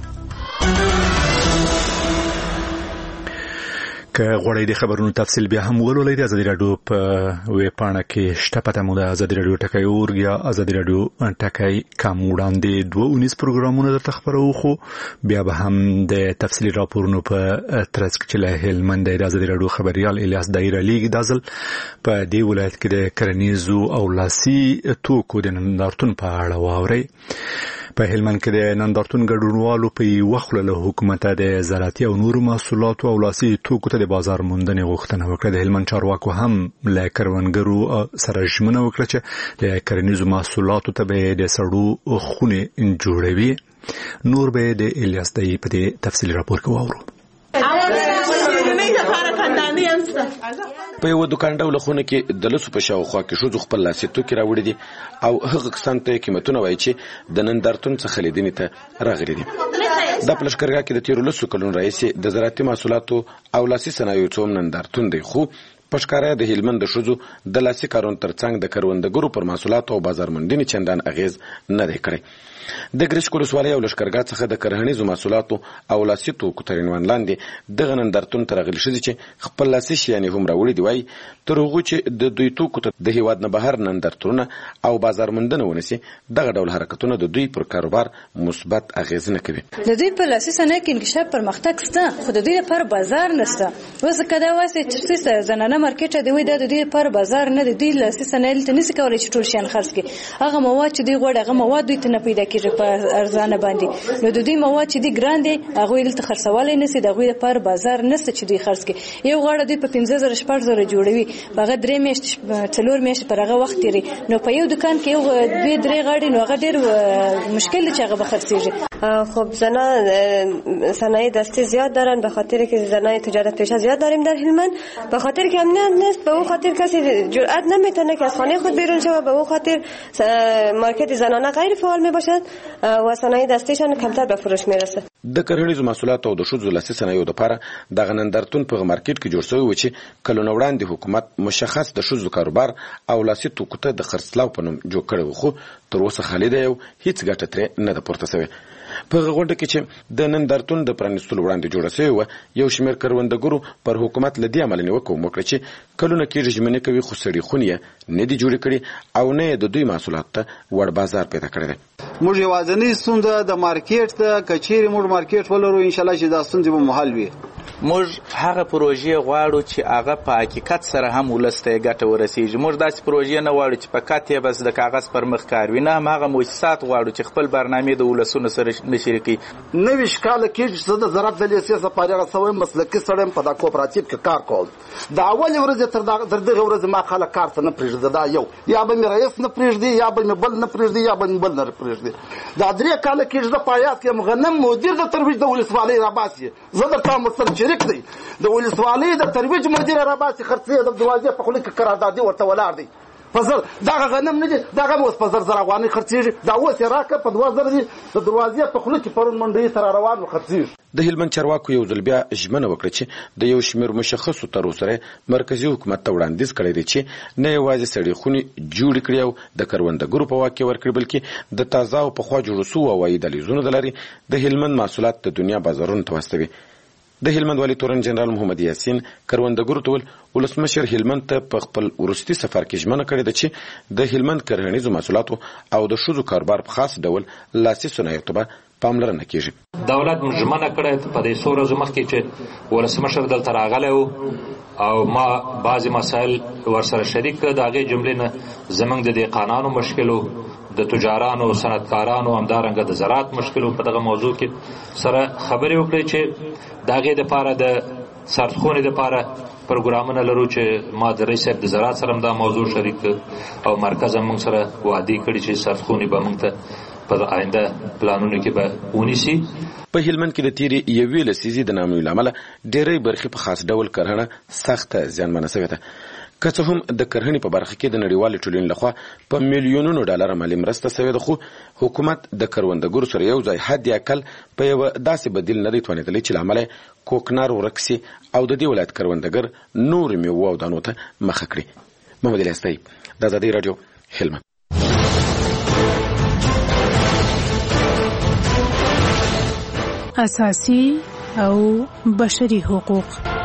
که غواړئ د خبرونو تفصیل بیا هم ولولئ د ازادي راډیو په ویب پاڼه کې شته. پته مو د ازادي راډیو ټکی اورګ یا ازادي راډیو ټکی کم وړاندې دوه اونیس پروګرامونه درته خبرو، خو بیا به هم د تفصیلي راپورونو په ترڅ کې چې له هلمند د ازادي راډیو خبريال الیاس دایره لیږي دا ځل په دې ولایت کې د کرنیزو او لاسي توکو د نندارتون په اړه واورئ. په هلمند کې د نندارتون ګډونوالو په یوه خوله له حکومته د زراعتي او نورو محصولاتو او لاسي توکو ته د بازار موندنې غوښتنه وکړه. د هلمند چارواکو هم له کروندګرو سره ژمنه وکړه چې د کرنیزو محصولاتو ته به د سړو خونې جوړوي. نور به د الیاس دای په دې تفصیلي راپور کې واورو. په یو دکان ډول خونه کې د لسو په شاوخوا کې شوزو خپل لاسي توکي راوړي دي او هغه کسان ته قیمتونه وایي چې د نندارتون څخه لیدنې ته راغلي دي. د پلشکرګه کې د تیرو لسو کلونو رئیس د زراعتي محصولاتو او لاسي صنایعو څوم نندارتون دی، خو پښکارا د هلمند د شوزو د لاسي کارون ترڅنګ د کروندګرو پر محصولاتو او بازار موندنې چندان اغیز نه دی کړی. د ګریش کولسوالۍ او لشکرګاه څخه د کرهنیزو محصولاتو او لاسي توکو تر عنوان لاندې دغه نندارتون ته راغلي ښځې چې خپل لاسي شیانې هم راوړي دي وایي تر هغو چې د دوی توکو ته د هېواد نه بهر نندارتونونه او بازار موندنه ونیسي دغه ډول حرکتونه د دوی پر کاروبار مثبت اغیز نه کوي. د دوی په لاسي صنایع کې انکشاف پرمختګ شته، خو د دوی لپاره بازار نشته. اوس که دا وایي چې زنانه مارکیټ دی وایي دا د دوی لپاره بازار نه دی. دوی لاسي صنایع ته نشي کولی چې ټول شیان خرڅ کړي. هغه مواد چې دوی غواړي هغه مواد دوی ته نه پیدا کېږي په ارزانه باندې. نو د دوی مواد چې دي ګران دي هغوی دلته خرڅولی نشي، د هغوی لپاره بازار نشته چې دوی خرڅ کړي. یو غاړه دوی په پنځه زره شپږ زره جوړوي، په هغه درې میاشتې څلور میاشتې پر هغه وخت تېري. نو په یو دکان کې یو دوې درې غاړې نو هغه ډېر مشکل دی چې هغه به خرڅېږي. خب زنان صنایع دستی زیاد دارن به خاطر که زنای تجارت پیشه زیاد داریم در هلمند. به خاطر که امنیت نیست به اون خاطر کسی جرئت نمیتونه که از خانه خود بیرون شود. به اون خاطر مارکت زنانه غیر فعال میباشد و صنایع دستیشان کمتر به فروش میرسه. د کرهنیزو محصولاتو او د ښځو لاسي صنایعو دپاره دغه نندارتون په مارکیټ کې جوړ شوی و چې کلونه وړاندې حکومت مشخص د ښځو کاروبار او لاسي توکو ته د خرڅلاو په نوم جوړ کړی و، خو تر اوسه خالي دی او هیڅ ګټه ترې نه ده پورته سوې. په هغه غونډه کې چې د نندارتون د پرانیستلو وړاندې جوړه سوې وه، یو شمېر کروندګرو پر حکومت له دې امله نیوکه وکړه چې کلونه کېږي ژمنې کوي خو سړي خونې یې نه دي جوړې کړي او نه یې د دوی محصولاتو ته وړ بازار پیدا کړی دی. موږ یوازینۍ ستونزه د مارکیټ ده، که چیرې موږ مارکیټ ولرو انشاءالله چې دا ستونزې به مو حل وي. موږ هغه پروژې غواړو چې هغه په حقیقت سره هم ولس ته ګټه ورسیږي. موږ داسې پروژې نه غواړو چې فقط یې بس د کاغذ پر مخ کار وي، نه هم هغه مؤسسات غواړو چې خپل برنامې د ولسونو سره نشري کړي. نوي کال کې زه د زراعت د لیسې سپارښت سوم مسلکي سړی په دا کوپراتیو کې کار کول. دا اول ورځ تر دغه ورځ ما خلک کار ته نه پرېږدي. دا یو یا به مې رئیس نه پرېږدي، یا به مې بل نه پرېږدي، یا به مې بل نه پرېږدي. دا درې کاله کې زه په حیات کې غنم مدیر د ترویج د ولسوالۍ راباسي. زه درته مستر شریک دی د ولسوالۍ د ترویج مدیر راباسي، خرڅې د دروازې په خوله کې قراردادي ورته ولاړ دی. فزر دغه غنم نه دي، دغه اوس په زر زر افغانۍ خرڅېږي. دا اوس یې راکړه په دوه زره دي، د دروازې په خوله کې پرون منډۍ ته را روان و خرڅېږي. د هلمند چارواکو یو ځل بیا ژمنه وکړه چې د یو شمېر مشخصو طرحو سره مرکزي حکومت ته وړاندیز کړی دی چې نه یوازې سړې خونې جوړې کړي او د کروندګرو په واک کې ورکړي، بلکې د تازه او پخوا جوړو سوو هوایي دهلیزونو د لارې د هلمند محصولات د دنیا بازارونو ته واستوي. د هلمند والي تورن جنرال محمد یاسین کروندګرو ته ویل ولسمشر هلمند ته په خپل وروستي سفر کې ژمنه کړې ده چې د هلمند کرهنیزو محصولاتو او د ښځو کاروبار په خاص ډول لاسي صنایعو ته به پاملرنه کیږي. دولت موږ ژمنه کړې په دې څو ورځو مخکې چې ولسمشر دلته راغلی و او ما بعضې مسایل ورسره شریک کړه. د هغې جملې نه زموږ د دهقانانو مشکلو، د تجارانو، صنعتکارانو، همدارنګه د زراعت مشکلو په دغه موضوع کې سره خبرې وکړې چې د هغې دپاره د سردخونې دپاره پروګرامونه لرو چې ما د رئیس صاحب د زراعت سره هم دا موضوع شریک او مرکز هم موږ سره وعدې کړي چې سردخونې به موږ ته په آینده پلانونو کې به ونیسي. په هلمند کې د تیرې یوې لسیزې د ناامنۍ له امله ډېری برخې په خاص ډول کرهڼه سخته زیانمنه سوې ده. که څه هم د کرهڼې په برخه کې د نړیوالې ټولنې لخوا په میلیونونو ډالره مالي مرسته سوې ده، خو حکومت د کروندګرو سره یو ځای حد اقل په یوه داسې بدیل نه دی توانېدلی چې له امله یې کوکنار ورک سي او د دې ولایت کروندګر نورې میوو او دانو ته مخه کړي. محمد الیاس، د ازادۍ راډیو، هلمند. اساسي او بشري حقوق.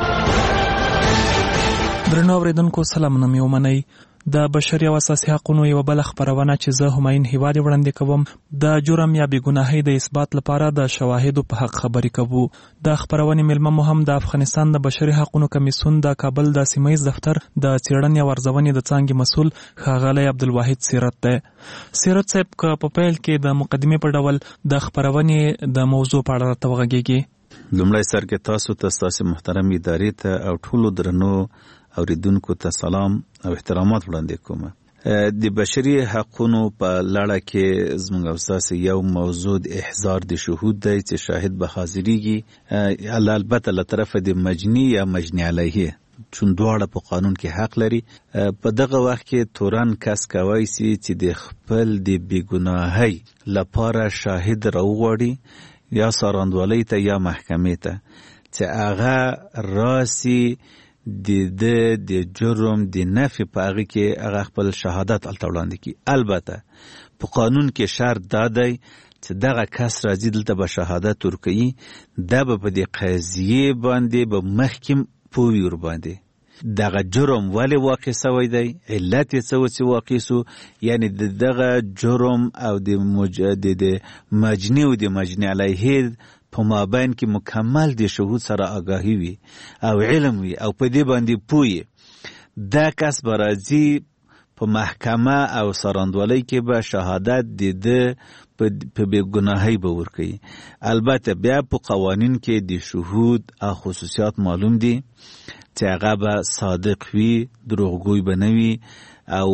درنو اوریدونکو سلامونه مې ومنئ. د بشري او اساسي حقوقو یو بل خبرونه چې زه هماین هیواد وړاندې کوم د جرم یا بېګناهۍ د اثبات لپاره د شواهدو په حق خبرې کوو. د خبرونې ملمه مو هم د افغانستان د بشري حقوقو کمیسیون د کابل د سیمه‌ییز دفتر د څېړنې او ارزونې د څانګې مسؤل ښاغلی عبدالواحد سیرت دی. سیرت صاحب که په پیل کې د مقدمې په ډول د خبرونې د موضوع په اړه راته وغږیږي. لومړی سر کې تاسو ته ستاسو محترم ادارې ته او ټولو درنو اوریدونکو ته سلام او احترامات وړاندې کوم. د بشري حقوقو په لړه کې زموږ او ستاسو یو موضوع د احضار د شهود دی چې شاهد به حاضریږي، البته له طرفه د مجني یا مجني علیه، چون دواړه په قانون کې حق لري. په دغه وخت کې تورن کس کوي چې د خپل د بېګناهۍ لپاره شاهد راوغواړي یا ساراندوالۍ ته یا محکمې ته چې هغه راسي د د د جرم د نفي په هغه کې هغه خپل شهادت الته وړاندې کړي. البته په قانون کې شرط دا دی چې دغه کس راځي دلته به شهادت ورکوي، دا به په دې قضیې باندې به محکم پوی ور باندې دغه جرم ولې واقع سوی دی، علت یې څه و چې واقع سو، یعنی د دغه جرم او د مجدد مجني او د مجني علیه په مابین کې مکمل د شهود سره آگاهی وي او علم وي او په دې باندې پوي. دا کس به راځي په محکمه او سراندوالۍ کې به شهادت د ده په بېګناهۍ به ورکوي. البته بیا په قوانین کې د شهود او خصوصیات معلوم دي چې هغه به صادق وي، دروغګوی به نه وي او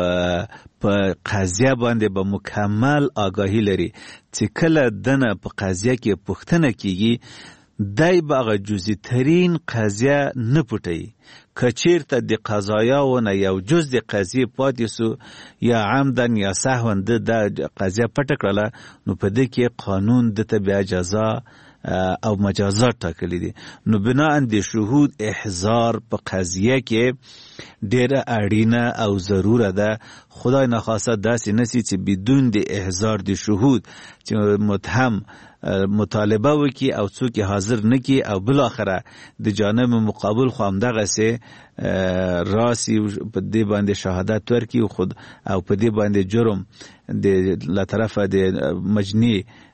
په قضیه باندې به مکمل آگاهی لري چې کله دنه په قضیه کې پوښتنه کیږي دای به هغه جزئی ترین قضیه نه پټوي. که چیرته د قضایاونه یو جز د قضیې پاتې سو یا عمدن یا سهوا د قضیه پټه کړله، نو په دې کې قانون دته بیا جزا او مجازات ټاکلي دي. نو بناء د شهود احضار په قضیه کې ډیره اړینه او ضروره ده. خدای نخواسته داسې نسی چې بدون د احضار د شهود چې متهم مطالبه وکي او څوک حاضر نکي او بالاخره د جانب مقابل خو همدغه سي راسي په دې باندې شهادت ورکي او خود او په دې باندې جرم د لا طرفه د مجني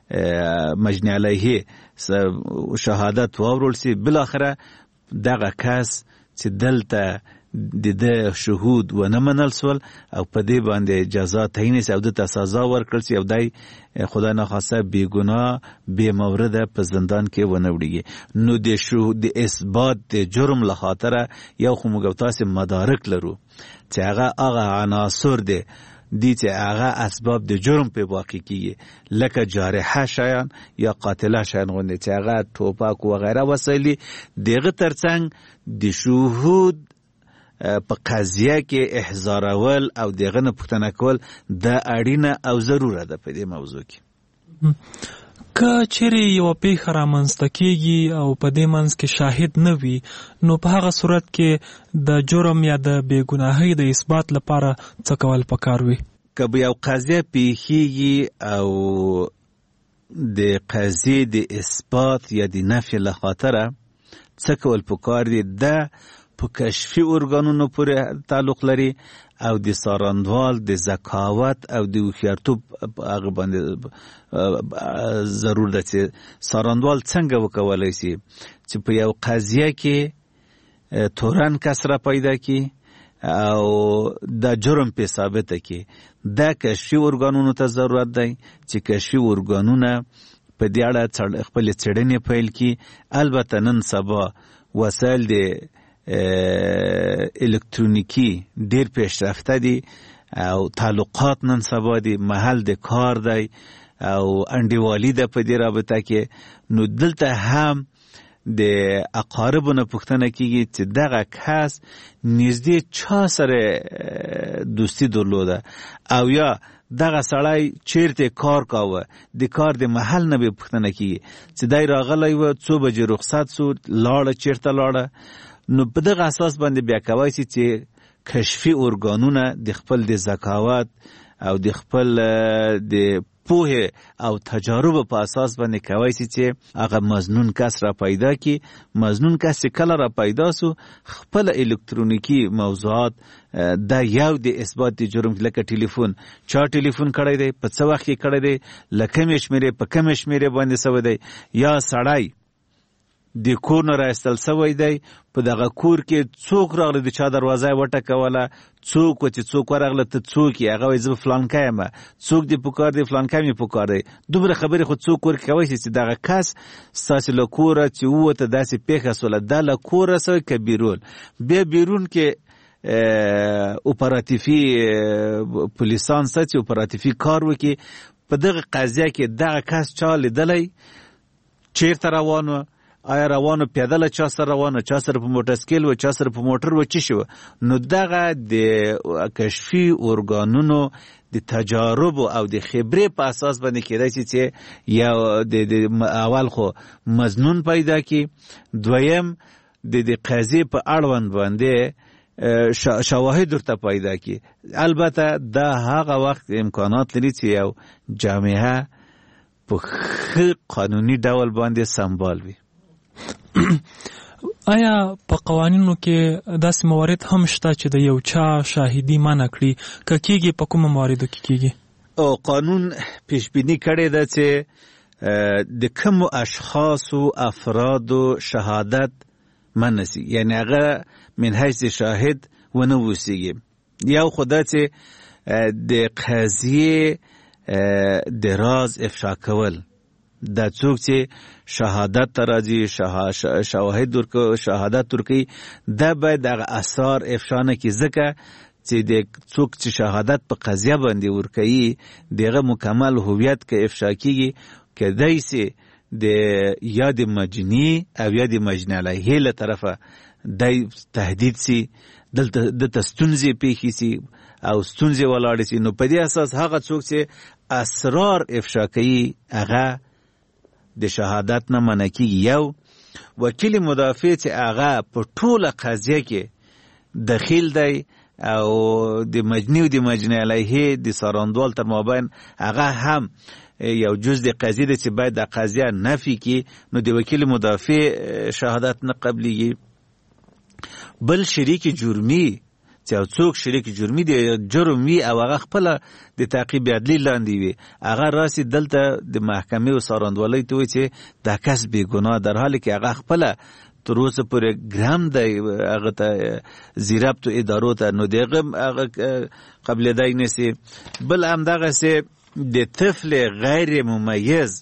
مجني علیه شهادت واورول سي بل اخره دغه کس چې دلته د د شهود و نه منل سول او په دې باندې جزا تعین سي او د سزا ورکړل سي او دای خدای نه خاصه بی ګناه بی مورد په زندان کې ونه وړي. نو د شهود د اثبات د جرم له خاطر یو خو موږ تاسو مدارک لرو چې هغه هغه عناصر دي دي چې هغه اسباب د جرم په واقع کیږي لکه جارحه شایان یا قاتله شایان غونډه چې هغه ټوپک و غیره وسایلی دغه ترڅنګ د شهود په قضیه کې احضارول او دغه نه پوښتنه کول د اړینه او ضروره ده په دې موضوع کې. که چیرې یو پیښه رامنځته کیږي او په دې منځ کې شاهد نه وي نو په هغه صورت کې د جرم یا د بېګناهۍ د اثبات لپاره څه کول پکار وي؟ که به یو قضیه پیښیږي او د قضیې د اثبات یا د نفي له خاطره څه کول پکار دي د په کشفي ارګانونو پورې تعلق لري او د ساراندوال د ذکاوت او د هوښیارتوب هغه باندې ضرور ده چې ساراندوال څنګه وکولای شي چې په یو قضیه کې تورن کس را پیدا کی او د جرم په ثابته کی د کشفي ارګانونو ته ضرورت دی چې کشفي ارګانونه په دې اړه خپل څېړنې پیل کی. البته نن سبا وسایل د الکترونیکی ډیر پیشرفته دي او تعلقات نن سبا دي محل د کار دی او انډیوالي ده په دې رابطه کې. نو دلته هم د اقاربو نه پوښتنه کیږي چې دغه کس نږدې چا سره دوستی درلوده او یا دغه سړی چیرته کار کاوه د کار د محل نه به پوښتنه کیږي چې دای راغلی و څو بجې رخصت سو لاړه چیرته لاړه. نو په دغه اساس باندې بیا کوي چې کشفي ارګانونه د خپل د ذکاوت او د خپل د پوهه او تجارب په اساس باندې کوي چې هغه مظنون کس را پیدا کی. مظنون کس کله را پیدا سو خپل الکترونیکی موضوعات دا یو د اثبات د جرم لکه ټلیفون چا ټلیفون کړی دی په څه وخت کې کړی دی لکه مشمره په کوم مشمره باندې سوی دی یا سړی د کور نه راستل سوی دی په دغه کور کې څوک راغلی د چا دروازه وټکوله څوک چې څوک ورغله ته څوک یې هغه وایي زه فلانکی یم څوک دې پکار دی فلانکی مې پکار دی. دومره خبرې خو څوک ورکوی شي چې دغه کس ستاسې له کوره چې ووته داسې پیښه سوله دا له کوره سوی که بیرون بیا بیرون کې اپراتیفي پولیسان سته چې اپراتیفي کار وکړي په دغه قضیه کې دغه کس چا لیدلی چیرته روان و آیا روانو پیاده چا سره روانو چا سره په موټرسایکل و چا سره په موټر و چی شو. نو دغه د کشفي ارګانونو د تجارب او د خبرې په اساس باندې کېدای شي چې یا د اول خو مظنون پیدا کی دویم د د قضیې په اړوند باندې شواهد ورته پیدا کی. البته دا هغه وخت امکانات لري چې یو جامعه په قانوني ډول باندې سمبال وي. آیا په قوانینو کې داسې موارد هم شته چې د یو چا شاهدي منع کړي که کېږي په کومو مواردو کې کېږي؟ او قانون پیش بینی کړی ده چې د کومو اشخاصو افرادو شهادت منع سي یعنی هغه من حیث شاهد ونه وسیږي. یو خو دا چې د قضیې د راز افشا کول دا څوک چې شهادت ته راځي شواهد ورکوي شهادت ورکوي دا باید هغه اثار افشا نه کړي ځکه چې د څوک چې شهادت په قضیه باندې ورکوي دغه مکمل هویت که افشا کیږي کېدای سي د یا د مجني او یا د مجني علیه له طرفه د تهدید سي دلته د ستونزې پیښې سي او ستونزې ولاړې سي. نو په دې اساس هغه څوک چې اسرار افشا کوي هغه د شهادت نه منع کیږي. یو وکیل مدافع چې هغه په ټوله قضیه کې دخیل دی او د مجني او د مجني علیه د ساراندوال تر مابین هغه هم یو جز د قضیه ده چې باید د قضیه نفي کی نو د وکیل مدافع شهادت نه قبلیږي. بل شریک جرمی چې څوک شریک جرمي دی جرم وي او هغه خپل د تعقیب عدلی لاندې وي هغه راسي دلته د محکمې او څارندوالۍ ته وي چې دا کس بې ګناه در حالی کې هغه خپل تر اوسه پورې ګرام دی هغه ته زیربط ادارو ته نو دغه هغه قبلېدای نشي. بل همدغسې د طفل غیر ممیز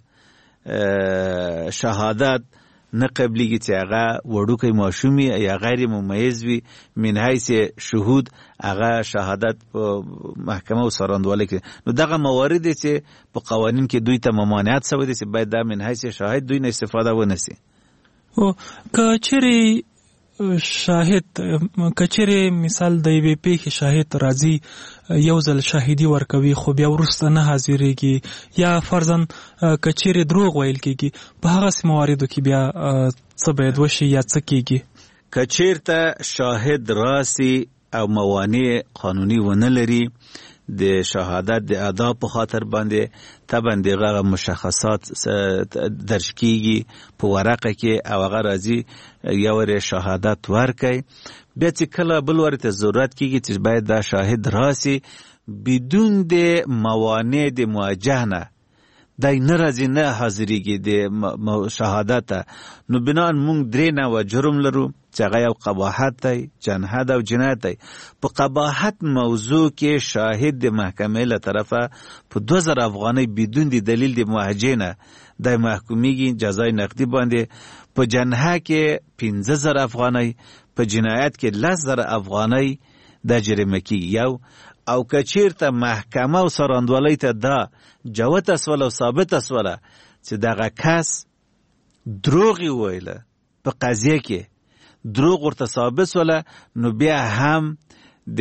شهادت نه قبلیږي چې هغه وړوکی ماشوم یا غیر ممیز وي من حیث شهود هغه شهادت په محکمه او څارندوالۍ کې. نو دغه موارد چې په قوانین کې دوی ته ممانعت شوی دی چې باید دا من حیث شاهد دوی نه استفاده ونشي. او کچري شاهد کچري مثال د یوې پیښې شاهد راځي یو ځل شاهدي ورکوي خو بیا وروسته نه حاضرېږي یا فرضاً کچري دروغ ویل کېږي په هغه مواردو کې بیا څه باید وشي یا څه کېږي؟ کچیرته شاهد راسي او موانع قانوني ونه لري د شهادت د ادا په خاطر باندې طبعا دغه مشخصات درج کیږي په ورقه کې او هغه راځي یو ور شهادت ورکړي بیا چې کله بل ورته ضرورت کیږي چې باید دا شاهد راسي بدون د موانع د مواجهه نه دای ناراضي نه حاضرېږي د شهادت. نو بنان مونږ درې نه و جرم لرو چې هغه یو قباحت دی جنحت او جنایت دی. په قباحت موضوع کې شاهد د محکمې له طرفه په دوه زره افغانۍ بدون د دلیل د محاجې نه د محکومیږي جزای نقدي باندې. په جنحه کې پنځه زره افغانۍ په جنایت کې لس زره افغانۍ د جریمه کېږي یو. او کچیرته محکمه او څارندوالۍ ته دا جوته سوله او ثابته سوله چې دغه کس دروغ ویله په قضیه کې دروغ ورته ثابت سوله نو بیا هم د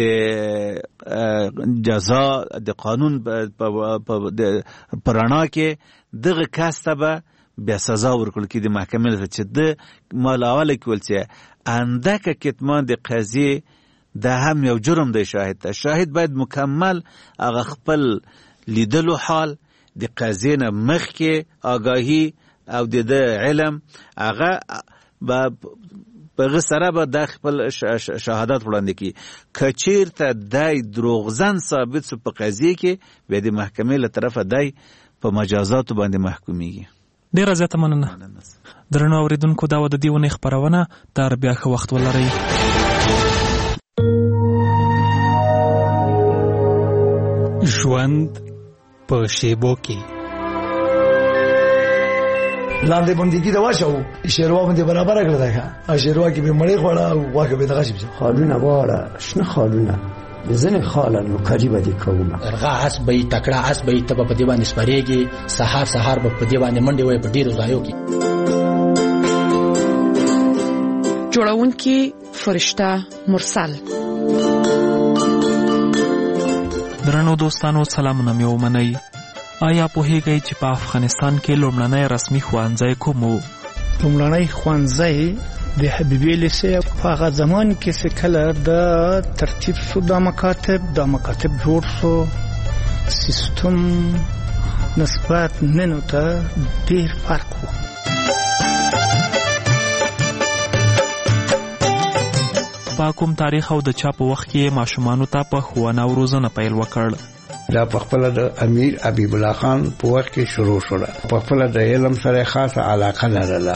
جزا د قانون په رڼا کې دغه کس ته به بیا سزا ورکول کې د محکمې ته چې د مالاوله کول چې اندکه کتمان د قضیه دا هم یو جرم دی. شاهد ته شاهد باید مکمل هغه خپل لیدلو حال د قضیه نه مخکې آگاهی او د علم هغه په سره به د خپل شهادت وړاندې کی. کچیرته دای دروغزن ثابت سو په قضیه کې به د محکمې له طرفه دای په مجازات باندې محکومیږي. ډیره زیاته مننه. درنو اوریدونکو دا و د دې ونې خپرونه تر بیا ښه وخت ولرئ. ژوند په شیبو کې لاندې بندګي دا واچو شیروا باندې برابر کړل دا ښه شیروا کې به مړې خوړه او واکه به دغه شي خالونه واړه شنه خالونه ځنه خاله نو کړي به دي کومه ارغا اس به تکړه اس به ته په دې باندې سپریږي سحر سحر په دې باندې منډي وای په ډیرو ځایو کې. جوړونکي فرشته مرسل. درنو دوستانو سلامونه مې ومنئ. آیا پوهیږئ چې په افغانستان کې لومړنی رسمي ښوونځی کوم و؟ لومړنی ښوونځی د حبیبي لیسې په هغه زمان کې چې کله د ترتیب شو دا مکاتب دا مکاتب جوړ شو سیستم نسبت ننو ته ډېر فرق و. په کوم تاریخ او د چا په وخت کې ماشومانو ته په ښوونه او روزنه پیل وکړ؟ دا په خپل د امیر حبیب الله خان په وخت کې شروع شو. په خپل د علم سره خاصه علاقه لرله.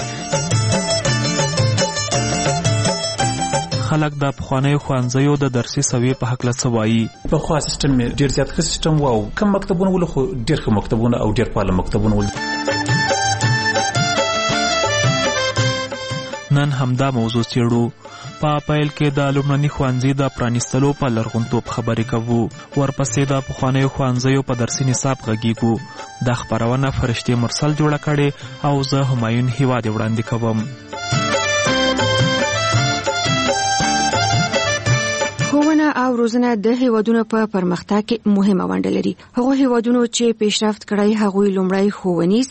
خلک د پخوانیو ښوونځیو د درسي سویې په هکله څه وایي؟ پخوا سیستم ډېر زیات ښه سیستم و او کم مکتبونه ول خو ډېر ښه مکتبونه او ډېر فعال مکتبونه ول. نن همدا موضوع څېړو. په پیل کې د لومړني ښوونځي د پرانیستلو په لرغونتوب خبرې کوو. ورپسې د پخوانیو ښوونځیو په درسي نصاب غږیږو. دا خپرونه فرشتې مرسل جوړه کړې او زه همایون هیواد وړاندې کوم. ښوونه او روزنه د هیوادونو په پرمختګ کې مهمه ونډه لري. هغه هیوادونو چې پیشرفت کړی هغوی لومړی ښوونیز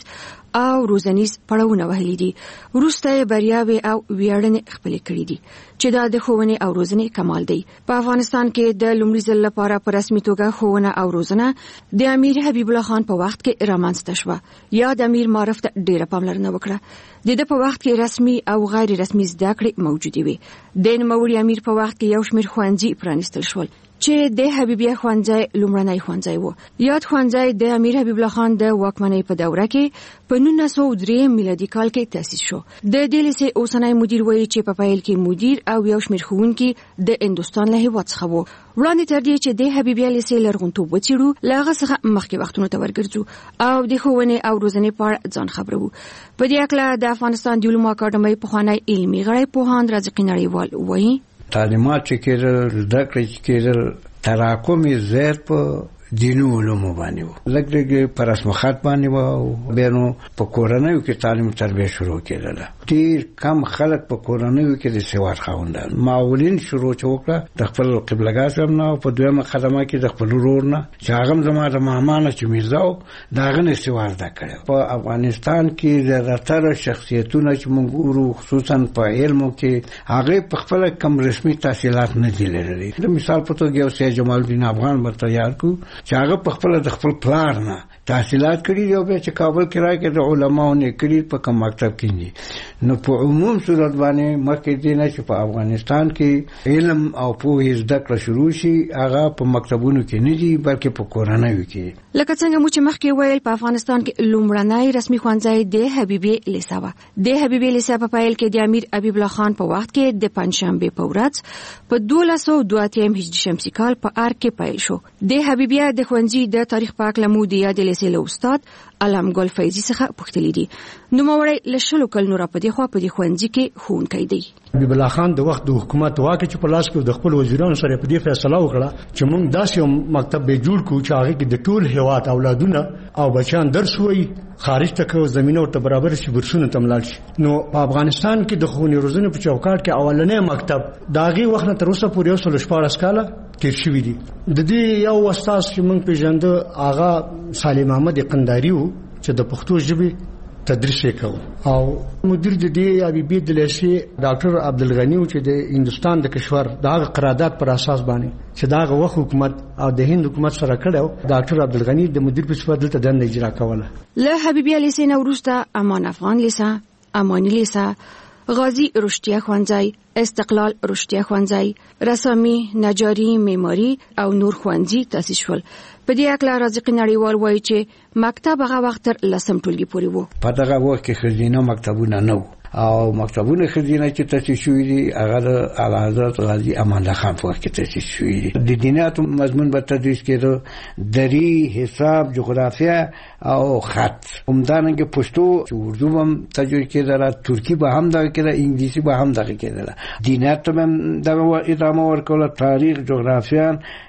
او روزنیز پړاوونه وهلي دي. وروسته بریاوې او ویاړنې خپلې کړې دي چې دا د ښوونې او روزنې کمال دی. په افغانستان کې د لومړي ځل لپاره په رسمي توګه ښوونه او روزنه د امیر حبیب الله خان په وخت کې رامنځته شوه. یا د امیر معرف ته ډیره پاملرنه وکړه. د ده په وخت کې رسمي او غیر رسمي زده کړې موجودې وي. د نوموړي امیر په وخت کې یو شمېر ښوونځي پرانیستل شول چې د حبیبیه ښوونځی لومړنی ښوونځی و. یاد ښوونځی د امیر حبیب الله خان د واکمنۍ په دوره کې په نولس سوه درې میلادي کال کې تأسیس شو. د دې لیسې اوسنی مدیر وایي چې په پیل کې مدیر او یو شمېر ښوونکي د هندوستان له هېواد څخه وو. وړاندې تر دې چې د حبیبیه لیسې لرغونتوب وڅېړو، له هغه څخه مخکې وختونو ته ورګرځو او د ښوونې او روزنې په اړه ځان خبرو. په دې هکله د افغانستان د علومو اکاډمۍ پخوانی علمي غړی پوهاند رازقي نړیوال وایي تعلیمات چې کېدل، زده کړې چې کېدل، تراکم یې زیات په دیني علومو باندې و. لږ لږ په رسم خط باندې و او بیا نو په کورنیو کې تعلیم تربیه شروع کېدله. ډېر کم خلک په کورنیو کې د سواد خاوندان. معاولین شروع چې وکړه د خپل قبلګاه صاحب نه او په دویمه خدمه کې د خپل ورور نه چې هغه هم زما د ماما نه چې میرزا و د هغه نه سواد زده کړی. په افغانستان کې زیاتره شخصیتونه چې موږ ګورو خصوصا په علمو کې هغې په خپله کم رسمي تحصیلات نه دي لرلي. د مثال په توګه یو سید جمال الدین افغان ورته یاد کړو چې هغه په خپل د خپل پلار نه تحصیلات کړي دي او بیا چې کابل کې راکې د علماو نه کړي په کوم مکتب کې دي. نو په عموم صورت باندې مخکې دی نه چې په افغانستان کې علم او پوهې زده کړه شروع شي هغه په مکتبونو کې نه دي بلکې په کورنیو کې. لکه څنګه مو چې مخکې ویل په افغانستان کې لومړنی رسمي ښوونځی د حبیبي لیسه و. د حبیبي لیسه په پیل کې د امیر حبیب الله خان په وخت کې د پنځشنبې په ورځ په دولس سوه دوه اتیا هجري شمسي کال په ارګ کې پیل شو. د حبیبیه د ښوونځي د تاریخ په اړه مو د یاد لیسې له استاد علم ګل فیضي څخه پوښتلي دي. نوموړی له شلو کلونو راپدې خوا په دې ښوونځي کې ښوونکی دی. حبیب الله خان د وخت د حکومت واک چې په لاس کې د خپل وزیرانو سره په دې فیصله وکړه چې موږ داسې مکتب به جوړ کړو چې هغه کې د ټول هیواد اولادونه او بچیان درس وایي، خارج ته کو زمينه ورته برابر شي، برسونه تملال شي. نو په افغانستان کې د ښوونې روزنې په چوکاټ کې اولنې مکتب داغي وخت نه تر اوسه پورې یو سل شپاړس کاله تیر شوی دی. د دې یو استاد چې موږ پیژنده آغا سالم احمد قنداری وو چې د پښتو ژبې تدریس وکاو او مدیر د دې حبیبي د لیسې ډاکټر عبدالغنی چې د هندستان د کشور دغه قرارداد پر اساس باندې چې دغه وخت حکومت او د هند حکومت سره کړو، ډاکټر عبدالغنی د مدیر په صفت دلته دنده اجرا کوله. له حبیبي لیسې نه وروسته امان افغان لیسه، امانی لیسه، غازی رشتیه ښوونځی، استقلال رشتیه ښوونځی، رسامي، نجاري، معماري او نور ښوونځي تأسیس شول. په دې اړه رازقي نړیوال وایي چې مکتب هغه وخت تر لسم ټولګي پورې وو. په دغه وخت کې ښځینه مکتبونه نه وو او مکتبونه ښځینه چې تأسیس شوي دي هغه د اعلی حضرت غازي امان الله خان په وخت کې تأسیس شوي دي. د دینیاتو مضمون به تدریس کېده، دري، حساب، جغرافیه او خط. همدارنګه پښتو چې اردو هم تدریس کېدله، ترکی به هم دغه کېده، انګلیسي به هم دغه کېدله. دینیات ته هم دغه ادامه ورکوله، تاریخ، جغرافیه،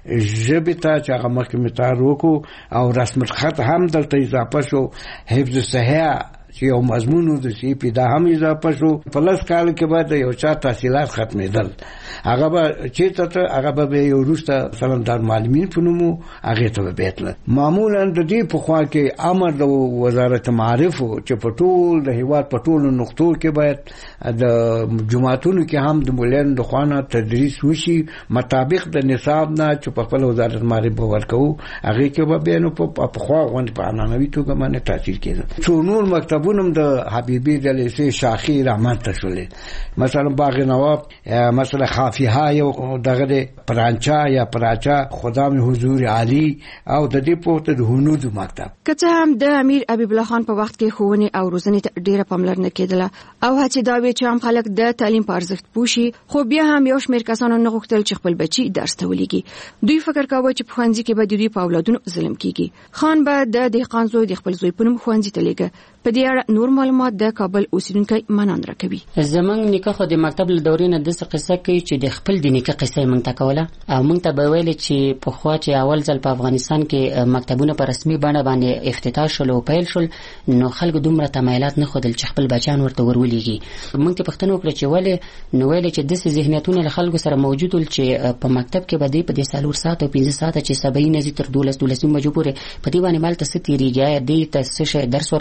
ژبې ته چې هغه مخکې متعارف وکړو او رسم الخط هم دلته اضافه شو. حفظ صحیح چې یو مضمون د سی پی دا هم اضافه شو. په لس کال کې بعد یو چا تحصیلات ختمېدل هغه به چېرته ته هغه به یو وروسته مثلا دارالمعلمین په نوم هغې ته به بیتله. معمولا د دې پخوا کې امر د وزارت معارف چې په ټول د هېواد په ټولو نقطو کې باید د جوماتونو کې هم د مولانو د خوا نه تدریس وشي مطابق د نصاب نه چې په خپل وزارت معارف به ورکوو. هغې کې به بیا نو په پخوا غوندې په عنعنوي توګه باندې تاثیر کېده. څو نور مکتبونه د حبیبي د لیسې شاخې رامنځته شولې، مثلا باغ نواب، مثلا خافیها یو دغه د پرانچا یا پراچا، خدام حضور عالی او د دې پورته د هنود مکتب. که څه هم د امیر حبیب الله خان په وخت کې ښوونې او روزنې ته ډېره پاملرنه کېدله او هڅې دا وې چې عام خلک د تعلیم په ارزښت پوه شي، خو بیا هم یو شمېر کسانو نه غوښتل چې خپل بچي درس ته ولېږي. دوی فکر کاوه چې په ښوونځي کې به د دوی په اولادونو ظلم کېږي. خان به د دهقان زوی د خپل زوی په نوم ښوونځي ته لېږه. په دې اړه نور معلومات د کابل اوسیدونکی منان راکوي. زمونږ نیکه خو د مکتب له دورې نه داسې قصه کوي چې د خپل د نیکه قصه یې موږ ته کوله او موږ ته به ویلې چې پخوا چې اول ځل په افغانستان کې مکتبونه په رسمي بڼه باندې افتتاح شول او پیل شول، نو خلکو دومره تمایلات نه ښودل چې خپل بچیان ورته ورولېږي. موږ ته پوښتنه وکړه چې ولې، نو ویلې چې داسې ذهنیتونه له خلکو سره موجود ول چې په مکتب کې به دی په دې څلور ساعت او پنځه ساعته چې سبعین نه تر دولس دولس بجو پورې په دې باندې مالته څه تېرېږي، دی ته څه شی درس ورکول کېږي،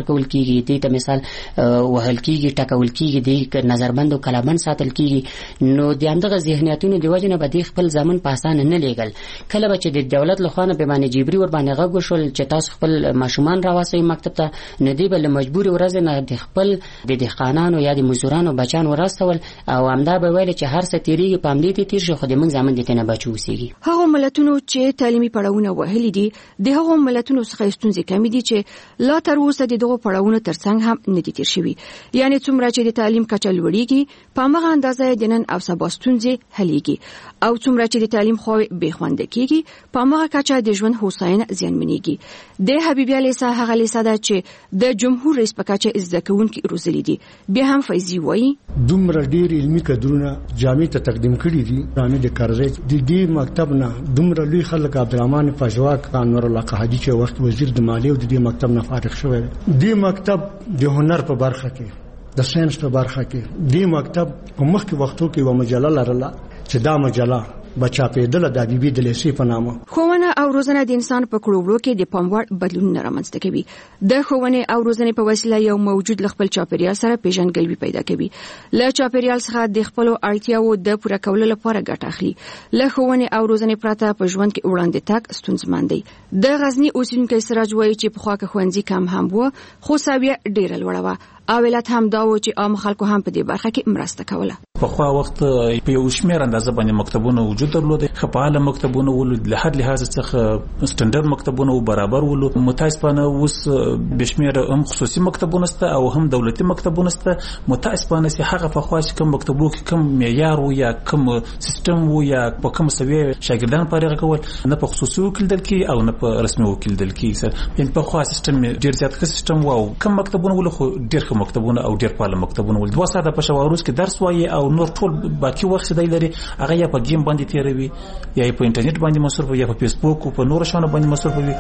کیږي دې ته مثال وهل کیږي ټکول کیږي د نظربند او کلابند ساتل کیږي نو د همدغه ذهنیتونو د وجه نه به د خپل ځامن په اسانه نه لیږل کله به چې د دولت لخوا نه به باندې جبري ور باندې غږ وشول چې تاسو خپل ماشومان راوځئ مکتب ته نه دی بل مجبور ورځ نه د خپل د دهقانانو یا د مزدورانو بچان ورسول او همدا به ویل چې هر څه تیریږي په همدې ته تیر شي خو د موږ ځامن دې نه بچو وسیږي. هغه ملتونو چې تعلیمي پړاوونه وهلي دي د هغو ملتونو څخه ستونزې کمې دي چې لا تر اوسه د دغو پړاوونو ترڅنګ هم نه دي تیر شوي یعنی څومره چې د تعلیم کچه لوړیږي په هغه اندازه د نن او سبا ستونزې حلیږي او څومره چې د تعلیم خو به خوند کیږي په هغه کچه د ژوند هوساینه زیانمنېږي. د حبیبي علیسا هغه لیسا ده چې د جمهور رئیس په کچه زده کوونکي روزلي دي بیا هم فیضي وایي دومره ډیر علمي کدرونه جامع ته تقدیم کړي دي رانه د کارزې د دې مکتب نه دومره لوی خلک عبدالرحمن فجواک انور الله قحاجي چې وخت وزیر د مالیه او د دې مکتب نه فارغ شوی دی مکتب د هنر په برخه کې د ساينس په برخه کې دی مکتب په مخکې وختو کې و مجله لرله چې دا مجله بچا پیدل د حبیبي د لیسې په نامه. ښوونه او روزنه د انسان په کړو کې د پاموړ بدلون رامنځته کوي. د ښوونې او روزنې په وسیله یو موجود خپل چاپیریال سره پیژنګلوي پیدا کوي. له چاپیریال څخه د خپل اړتیاو د پوره کولو لپاره ګټه اخلي. له ښوونې او روزنې پرته په ژوند کې وړاندې تګ ستونزمن دی. د غزنی اوسیدونکو سراج وایي چې په خوا کې ښوونځي کم هم وو خو ساویه ډیره لوړه وه. او علت هم دا و چې عام خلکو هم په دې برخه کې مرسته کوله. په خوا وخت په یو شمېر اندازه باندې مکتبونه وجود درلود، خپاله مکتبونه ول له هر لحاظ څخه سټنډرډ مکتبونه او برابر ول. متاسفانه اوس بشمیر هم خصوصي مکتبونه ست او هم دولتي مکتبونه ست. متاسفانه چې هغه په خوا چې کوم مکتبو کې کوم معیار و یا کوم سیستم و یا په کوم سوي شاګردان پاره کول نه په خصوصي وکیل دل کې او نه په رسمي وکیل دل کې سره یعنی په خوا سیستم ډیر زیات سیستم و او کوم مکتبونه ول خو ډیر کوم مکتبونه او ډیر پاله مکتبونه ول. دوه ساعته په شواروس کې درس وایي او نور ټول باقي وخت دی لري هغه یا په گیم باندې تیروي یا په انټرنیټ باندې مصرف یا په فیسبوک او په نور شانو باندې مصرف وي.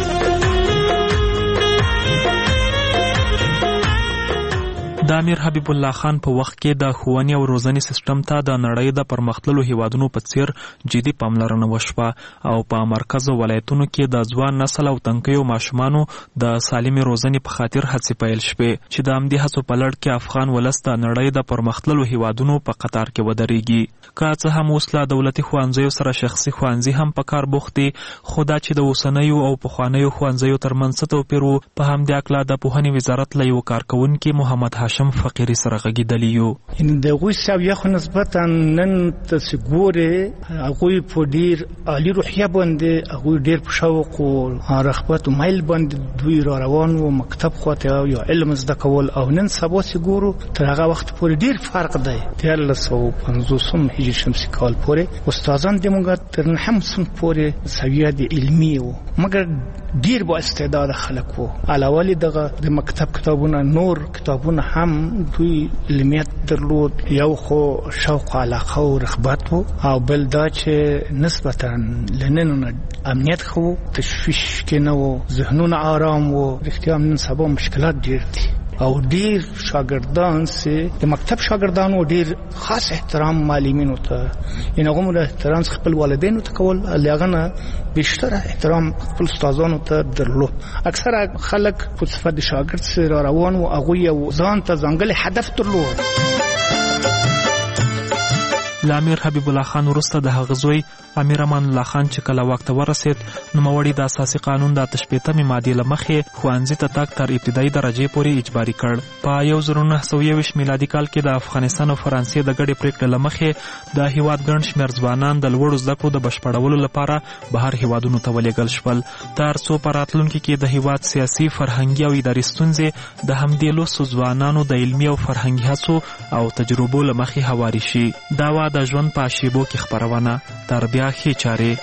د امیر حبیب الله خان په وخت کې د ښوونې او روزنې سیستم ته د نړۍ د پرمختللو هیوادونو په څیر جدي پاملرنه وشوه او په مرکز ولایتونو کې د ځوان نسل او تنکیو ماشومانو د سالمې روزنې په خاطر هڅې پیل شوې چې د همدې هڅو په لړ کې افغان ولس د نړۍ د پرمختللو هیوادونو په قطار کې ودرېږي. که څه هم اوس له دولتي ښوونځیو سره شخصي ښوونځي هم په کار بوخت دي، خو دا چې د اوسنیو او پخوانیو ښوونځیو ترمنځ څه توپیر و په همدې اکله د پوهنې وزارت له یو کارکوونکي محمد هاشم فقیری سره غږیدلی یو. ان د غوي ساویه خو نسبتا نن ته ګوره هغه په ډیر عالی روحیه باندې هغه ډیر په شوق او رغبت او مایل باندې دوی را روان وو مکتب خواته او علم زده کول او نن سبا سګورو تر هغه وخت پورې ډیر فرق دی. د لسو پنځوسم هجری شمسي کال پورې استادان د موږ تر نهم سن پورې ساویه د علمي وو مګر ډیر با استعداد خلک وو. علاوه دغه د مکتب کتابونه نور کتابونه هم دوی علمیت درلود، یو خو شوق علاقه او رغبت وو او بل دا چې نسبتا لنن امنیت خو تشویش کې نه وو، ذهنونه آرام وو. رښتیا نن سبا مشکلات ډیر دي او ډیر شاګردان سه د مکتب شاګردانو ډیر خاص احترام معلمینو ته ان هغه د احترام خپل والدینو ته کول لغنه بیشتر احترام خپل استادانو ته درلو. اکثره خلک په صفت شاګرد سره روان او هغه یو ځان ته ځانګړي هدف درلود. امیر حبیب الله خان وروسته د هغه زوی امیر امان الله خان چې کله واک ته ورسید نوموړي د اساسي قانون د اته شپېتمې مادې له مخې ښوونځي ته تګ تر ابتدایي درجې پورې اجباري کړ. په یو زر نهه سوه یوویشت میلادي کال کې د افغانستان او فرانسې د ګډې پرېکړې له مخې د هیواد ګڼ شمېر ځوانان د لوړو زده کړو د بشپړولو لپاره بهر هیوادونو ته ولېږل شول تر څو په راتلونکي کې د هیواد سیاسي فرهنګي او اداري ستونزې د همدې لوستو ځوانانو د علمي او فرهنګي هڅو او تجربو له مخې هواري شي. دا وا د ژوند په شیبو کې خپرونه تر بیا ښې چارې.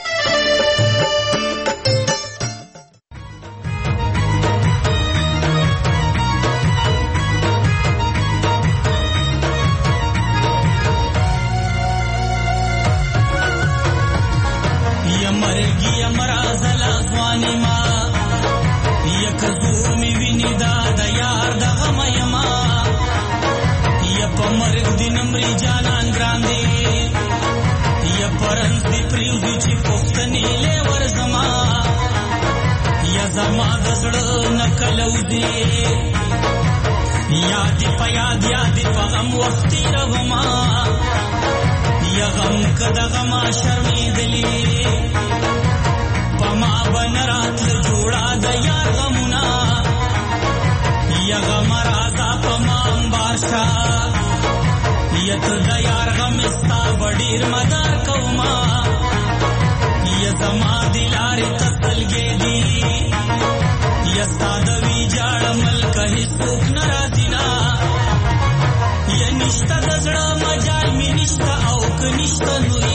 زما د زړه نکلو دی یاد په یاد یاد په غم وخت رغما یا غم کده غما شرمېدلی پما بنرات جوړا د یار غمنا یا غم رازا پما امباشا یت د یار غم استا بډیر مدار کوما یا زما دلار تسلګې دی یا ستاد وی جاړ ملک هیڅوک ناراضینا یا نشتا د زړه مجال می نشتا او ک نشتا نو